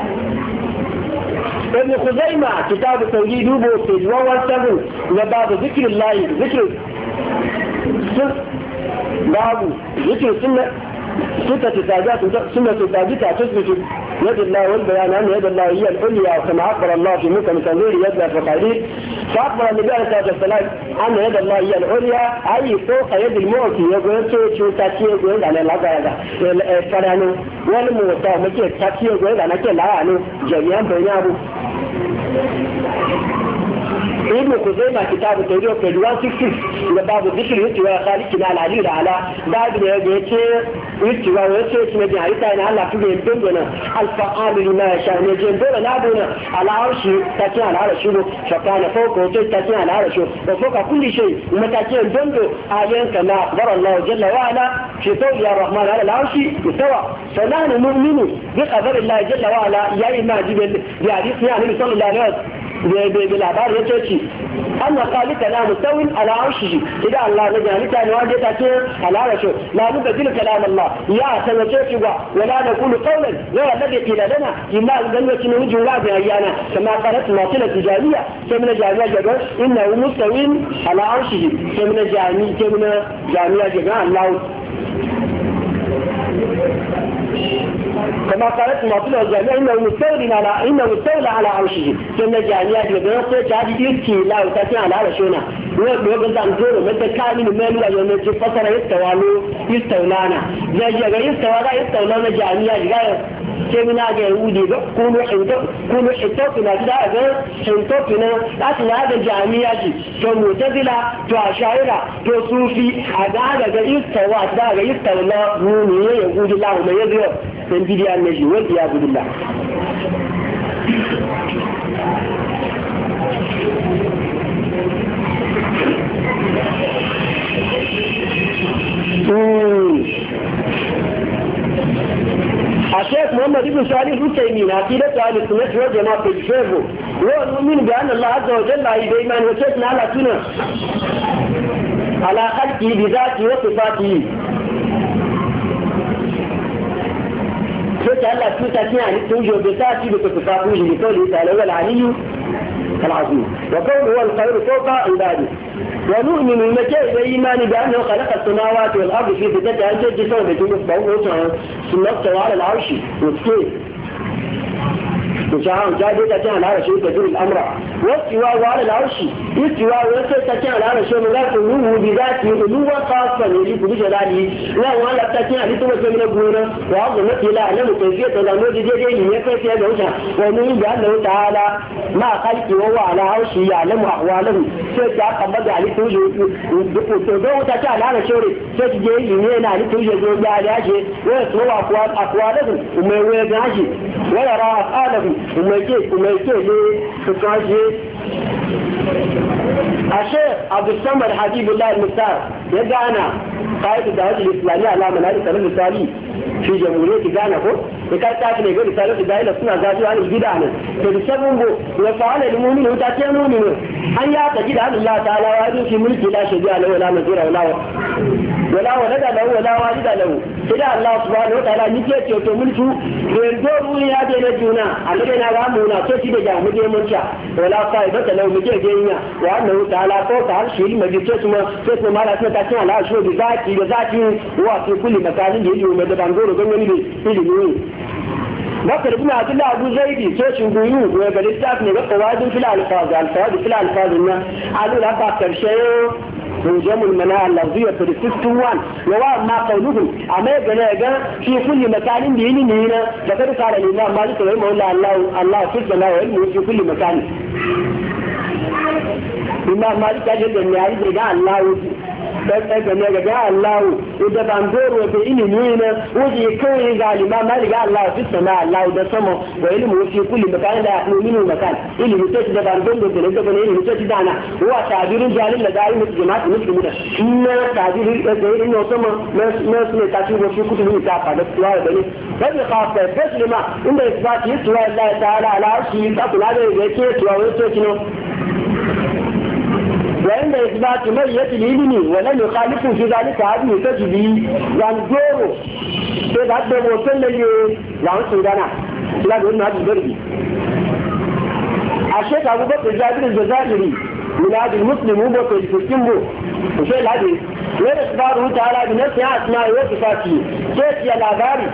ابن خزيمة كتاب التوحيد في 117 وباب ذكر الله ذكر باب ذكر السنة ستة ثابتة تثبت يد الله والبيان أن يد الله هي العليا كما أخبر الله في مكة من تنزيل يد في الحديث فأخبر النبي عليه الصلاة والسلام أن يد الله هي العليا أي فوق يد المعطي يقول شو تاتي يقول على العبادة الفرانو والموتى مكي تاتي يقول أنا كلا عنه جميعا بينابه ابن خزيمة كتاب التوحيد في 166 باب الذكر يتوى خالقنا العلي الأعلى بعد ما يتوى ويتوى نبي عيسى أن الله فيه يدلنا الفعال لما يشاء نجين دولة نابونا على عرشه تكين على عرشه فكان فوقه تكين على عرشه وفوق كل شيء ومتكين دولة آيان كما أخبر الله جل وعلا في قول الرحمن على العرش يتوى فنحن نؤمن بخبر الله جل وعلا يا إما جبل بحديث يعني صلى الله عليه وسلم بالعبار يتوشي أن خالق لا مستوى على عرشه إذا الله نجعل كان واجهة على عرشه لا نبدل كلام الله يا سنتوشي ولا نقول قولا غير الذي قيل لنا إما أنه نوجه رابع أيانا كما قالت ماطلة الجاهلية كمن جامعة جبر إنه مستوى على عرشه كمن جامعة جبر الله كما قالت ماطلة الجامعة إنه مستولى على عرشه كما جامعة جبر تجعل يركي لا وتاتي على عرشنا ويقول أن دور مدى كامل مالو أيضا نجي فصل يستولانا زي يستولانا جامعة جبر كمنا يهودي كونوا حتوكنا كده حتوكنا لكن هذا الجامعة كمعتزلة كأشاعرة كصوفي هذا يستوى نوني يقول الله ما يدري من بدي النجي والعياذ بالله الشيخ محمد بن صالح العثيمين عقيدة أهل السنة والجماعة في الشيخ ونؤمن بأن الله عز وجل بإيمان وشيخنا على سنة على خلقه بذاته وصفاته فإن الله سنة يعني توجه بذاته وصفاته بقوله تعالى هو العلي العظيم وقوله هو الخير فوق عباده ونؤمن المكان بإيمان بأنه خلق السماوات والأرض في ستة أنجل جسر بجنوب بوضع ثم استوى على العرش وسكيت وشعان جادة كان على شيء تدور الأمر واستواء على العرش استواء كان على شيء من لا قلوه بذاته قلوه خاصة يليق بجلاله لا وعلى تكين لتوجه من القرون وعظمت إلى أعلم كيفية تظنوج جديد يكفي يدعوها ونؤمن بأنه تعالى ما خلقه وهو على عرشه يعلم أحواله سيجع قبض عليه توجه وتدعو تكين على شيء سيجع يمين عليه توجه جديد على شيء ويسمع أقوالهم وما يوجه ويرى أفعالهم وما يكيه تكاجه الشيخ عبد الصمد حبيب الله المختار يدعنا قائد الدعوة الإسلامية على منهج السلام الثاني في جمهورية غانا هو وكان تعرف إن يقول رسالة دائرة سنة ذاتي عن البدع فبسبب وفعل المؤمن وتأتي المؤمن أن يعتقد أن الله تعالى وعده في ملك لا شبيه له ولا نظير ولا ولد له ولا والد له إذا الله سبحانه وتعالى نجيت يوتو ملكه ويردور يا دينا الذين رامونا تشيد جاء مجيء منشا ولا صاحبة له مجيء جينا وأنه تعالى فوق عرشه المجيء تسمى ما لا تتعلم على عرشه بذاته وفي كل مكان يجي ومدبان قوله قوله إلي بكر بن عبد الله أبو زيدي سوشن قيوب ويقول استاذني قواعد في الألفاظ إنه قالوا لا بكر شيء وجم المناعة اللفظية في السكتوان وما قولهم أما يقول في كل مكان ديني هنا فقد قال الإمام مالك رحمه الله في السماء وعلمه في كل مكان الإمام مالك يجب أن يعرف الله ga Allah da bangoro da ilimi ne wuce kai ga limama ga Allah fi sama Allah da sama wa ilmu fi kulli makan da mu'minu makan ilimi ce da bangoro da da ne ilimi ce da na wa tabirin jalil da dai mutu jama'a muslimina inna tabirin da irin sama na ne ta ci wasu kutubi ta fada tuwa da ne sai khassa taslima inda isbati tuwa Allah ta'ala ala shi ta kula da yake tuwa wato kino وعند إثبات مرية العلم ولم يخالف في ذلك هذه تجدي ينظر إذا أدب وصل لي لعنص دانا لا دون هذا البردي الشيخ أبو بكر جابر الجزائري من هذا المسلم هو بكر الفسكمبو وشيء الحديث وإخباره تعالى بنفسه أسماء وصفاته كيف يلعباري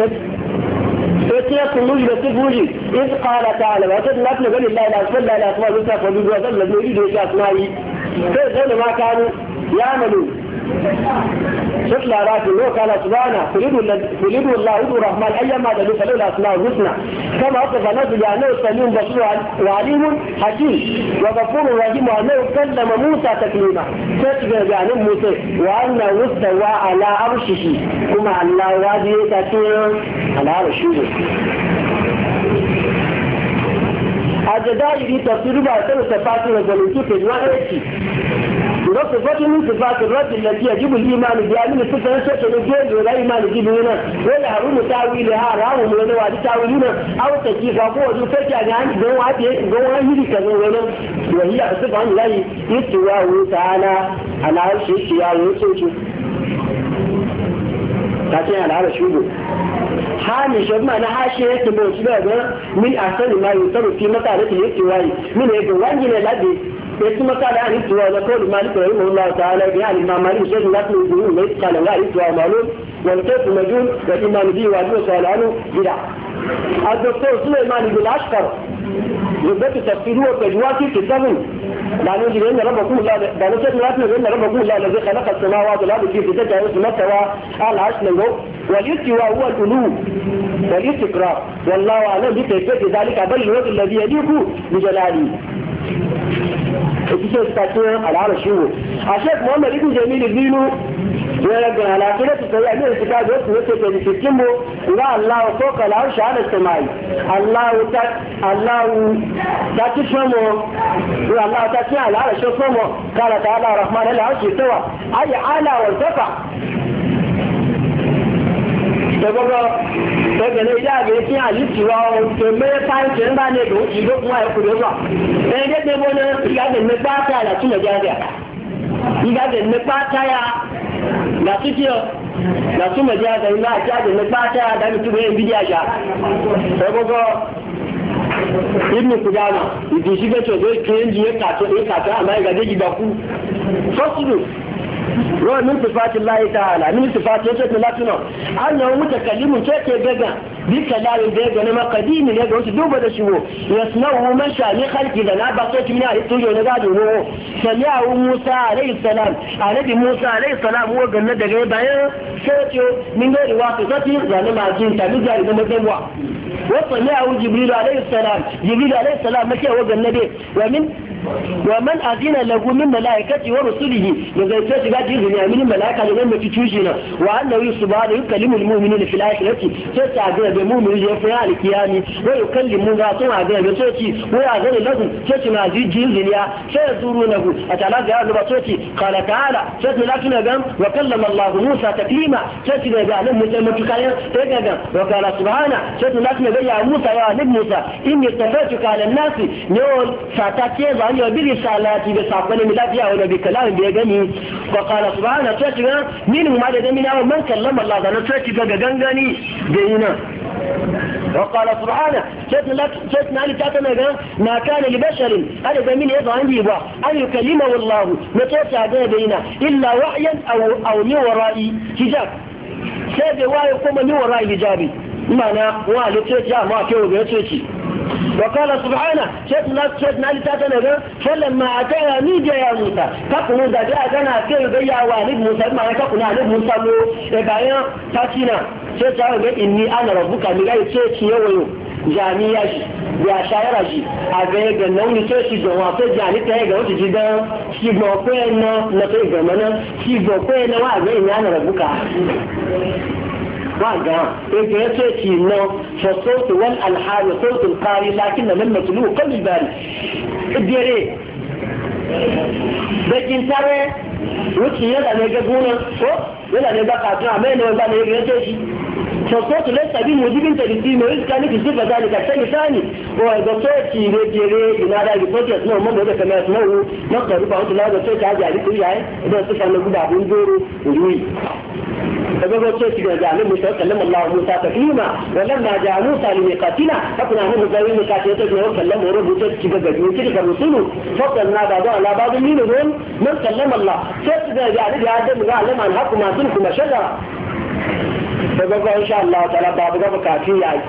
فتية النجم تفوجي إذ قال تعالى وتدلت نقل الله لا أسفل لا أسماء يوسف وبيض وظل نريد وشي أسمائي فإذن ما كانوا يعملون شكل عراف الله قال سبحانه فليدوا الله يدوا الرحمن أيما دلوا فلو الأسماء الحسنى كما أصف نفسه لأنه سميع بصير وعليم حكيم وغفور رحيم وأنه كلم موسى تكليما تشبه بأنه موسى وأنه استوى على عرشه كما الله واجه تكليما على عرشه الجزائري تفسير بعض صفات الرجل في الوحي وصفات من صفات الرجل التي يجب الإيمان بها من الصفة الشيء الجيد ولا إيمان بها ولا هرون تاويلها راهم ولا وادي تاويلنا أو تكيف أبوه جفتها عن جواه يلك وهي صفة عن الله يستواه تعالى على عرش الشيء ويسوشه لكن على عرش يقول حامي شوف معنى حاشية يتبعو شبابا من أحسن ما يصر في مطالة الاستواء من يقوان جنة الذي يتم مطالة عن الاستواء وقول مالك رحمه الله تعالى يعني الإمام مالك شيخ لكن يقولون ليس قال لا الاستواء معلوم والكيف مجهول والإمام به وعلمه سؤال عنه بدع الدكتور سليمان بن الأشقر يثبت تفسيره وتجواتي في الثمن لأنه يجب أن ربكم الله بانسان راتنا بأن ربكم الله الذي خلق السماوات والأرض في ستة أيام ثم استوى على العرش والاستواء هو الألو والاستقرار والله أعلم بكيفية ذلك بل الوجه الذي يليق بجلاله الشيخ تاتيه على العرش هو الشيخ محمد بن جميل الدين ويقول على كده تستطيع من الكتاب وسنة الكتاب قال الله فوق العرش على السماء الله تتفهمه الله تتفهم على العرش يفهمه قال تعالى الرحمن العرش استوى أي على وارتفع Ẹgbẹ̀rẹ̀ ilé àgbẹ̀ tí a yìí ti wá ohun tó mẹ́rẹ́ táìsì ń bá ní èdè òjì ló fún ẹkùnrin wà. Ẹgbẹ́ tí wọ́n ní ìgbàgbẹ̀ mẹ́pá táyà látúnlẹ̀ jáde. Ìgbàgbẹ̀ mẹ́pá táyà látúntí ọ. Látúnlẹ̀ jáde ilé àjáde mẹ́pá táyà dábì tó bẹ́ẹ̀ bí àṣà. Ẹgbọ́gọ́ Ibn Kudama, ìdíṣígbẹ́tọ̀ tó kéńjì ẹ̀kàtọ́ àmà ìgbàdéjì gbàkú. Fọ́sùlù ruwan min sifatin Allah ta'ala min sifatin sai latino annahu mutakallimun sai ke gaga bi kalamin da ga na qadimi ne ga wasu duba da shi yasnahu man sha ni khalqi da na ba sai kimi a to ne ga duwo sami'u Musa alayhi salam annabi Musa alayhi salam wa ganna daga bayan sai ce min ga riwaya sai zalima ma jin ta bija da madanwa wa sami'u Jibril alayhi salam mace wa ganna wa min ومن أذن له من ملائكته ورسله لذلك تجد إذن من الملائكة لما تتوجنا وأنه سبحانه يكلم المؤمنين في الآخرة تتعذب بمؤمن يفعل على القيام ويكلم ذاته عذاب بسوتي ويعذن لهم تتنا زيد جنزنيا فيزورونه أتعالى قال بسوتي قال تعالى تتنا لكن أقام وكلم الله موسى تكليما تتنا قال موسى متكايا وقال سبحانه تتنا لكن يا موسى يا نبي موسى إني استفدتك على الناس يقول فاتاتي ظهر برسالاتي بصعبني ملافيا ولا بكلام بيغني وقال سبحانه تتنا منهم ما لدمنا ومن كلم الله ذا نتفتك غنغني بينا وقال سبحانه شيطنا لتاتنا ما كان لبشر هذا من يضع عندي أن يكلمه الله نتوسع بينا إلا وحيا أو من وراء حجاب سيد ويقوم من وراء حجابي معنى والي تيجا ما كيو بيتيجي وقال سبحانه شيطنا لتاتنا فلما أتاها نيجا يا موسى كفنوا ذا جاء كنا كيو بيا والد موسى ما يكفنا على موسى لو إبايا تاتنا شيطنا إني أنا ربك مغاية تيجي يويو jami'a shi ya shayara shi a ga ga nauyi to shi ga wato jani ta ga wata jidan shi ba ko na to ga mana shi ba ko na wa ga ina na rabuka وقال إجازتي إنه فالصوت والألحان صوت القارئ لكن من مطلوب قبل الباري الديري لكن ترى وكي يلا نيجابونا يلا نيجا قاتنا عمين ويبقى نيجاتي فالصوت ليس بموجب تلسيم وإذ كان في صفة ذلك الشيء ثاني وإذا صوتي بيجري ينادى بصوت يسمعه من هذا كما يسمعه نقدر ربما أنت لا صوت عادي عليك وياه إذا صفة نقول عبون دورو ويوي فقالوا صوتي جعل موسى كلم الله موسى تكليما ولما جاء موسى لميقاتنا فكنا هم مزاوين ميقاتنا وكلمه رب صوتي بجد تلك الرسول فضلنا بعضها على بعض منهم من كلم الله صوتي جعل آدم يعلم عن حق ما سنكم شجرة فقالوا إن شاء الله تعالى بعضها بكاتين يعني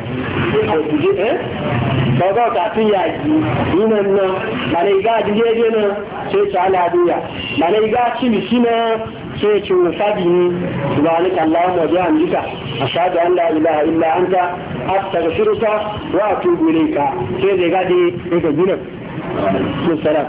بابا kafin yaki yinan nan mana iga jijeje nan sai ci al'adiyya mana iga cimisi na sai ci sabi ne subhanaka allahumma wa bihamdika ashhadu an la ilaha illa anta astaghfiruka wa atubu ilayka sai da gade daga ginan musallam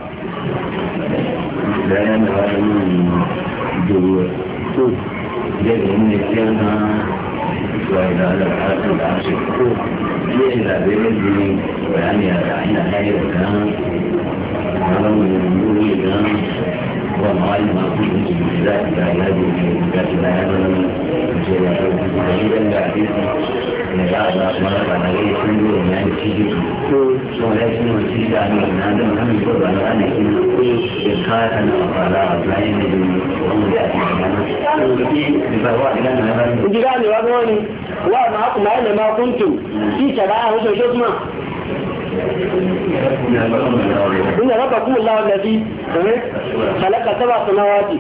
bayan da duruwa to da ne yana وإلى الحالة العاشر إلى بلده يعني إلى حيث كان ولو يقول كان والله ما كنت ذات لا يجب ذات لا يجب إذا الحديث نجعل أصمرك عليه كله يعني تجد ولكن وسيلة أن هذا هم يقول على أن يكون إذكارا وقال أطلعين Ujirani wa gani wa ma'akum aina ma kuntum fi shara'a wa shaykhuna inna rabbakum Allahu alladhi khalaqa sab'a samawati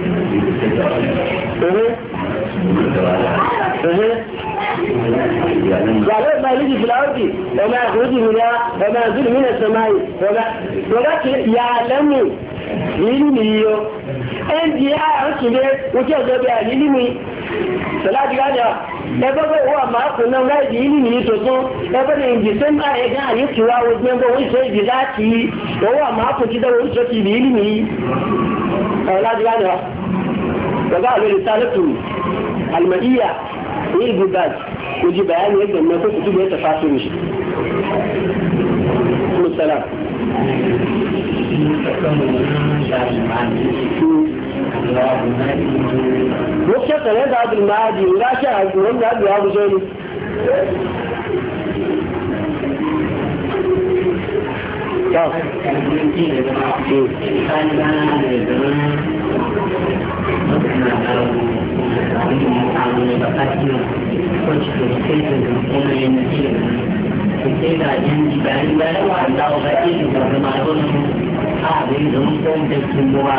يعلم ما يجي في الأرض وما يخرج منها وما ينزل من السماء ولكن يعلم علمي ẹnjì àárùsùnlé ojú ọjọ́ bí àìlímì tọ́lájú gájá ẹgbẹ́gbẹ́ owó àmáàkùn náà láìdí ìlìmì ní tòtún ẹgbẹ́ ní ìdí sẹ́mbà ẹgbẹ́ àyíkìwá ojú ẹgbẹ́ oríṣẹ́ ìdí láti owó àmáàkùn tí dáwọ́ oríṣẹ́ ti ìlìmì tọ́lájú gájá gbogbo àlórí sálẹ́tù alìmọ̀díyà ní ìgbùgbàj ojú bàyánì ẹgbẹ̀ mẹ́kọ́ tó túbọ̀ ẹ̀tẹ̀fà sórí Mukta da Abdul Mahdi ya sha gurin da ya guzo ne da yin bayan da yawa da ga irin da kuma a da yin don da kin buwa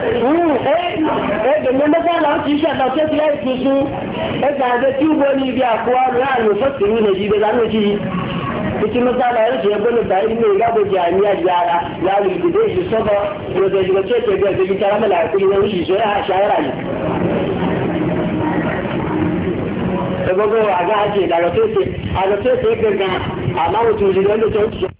da mun da la ci sha da sai ya yi su da da tubo ni biya kuwa ya al-mufassiru ne ji da zanu ci cikin masala ya ce bane da ilimi ga da jami'a yara ya yi da shi saba ko da jiga ce ga da ji tara malaiku ne shi so ya shayara ne da gogo a ga ake da ga sai ga amma mutum ji da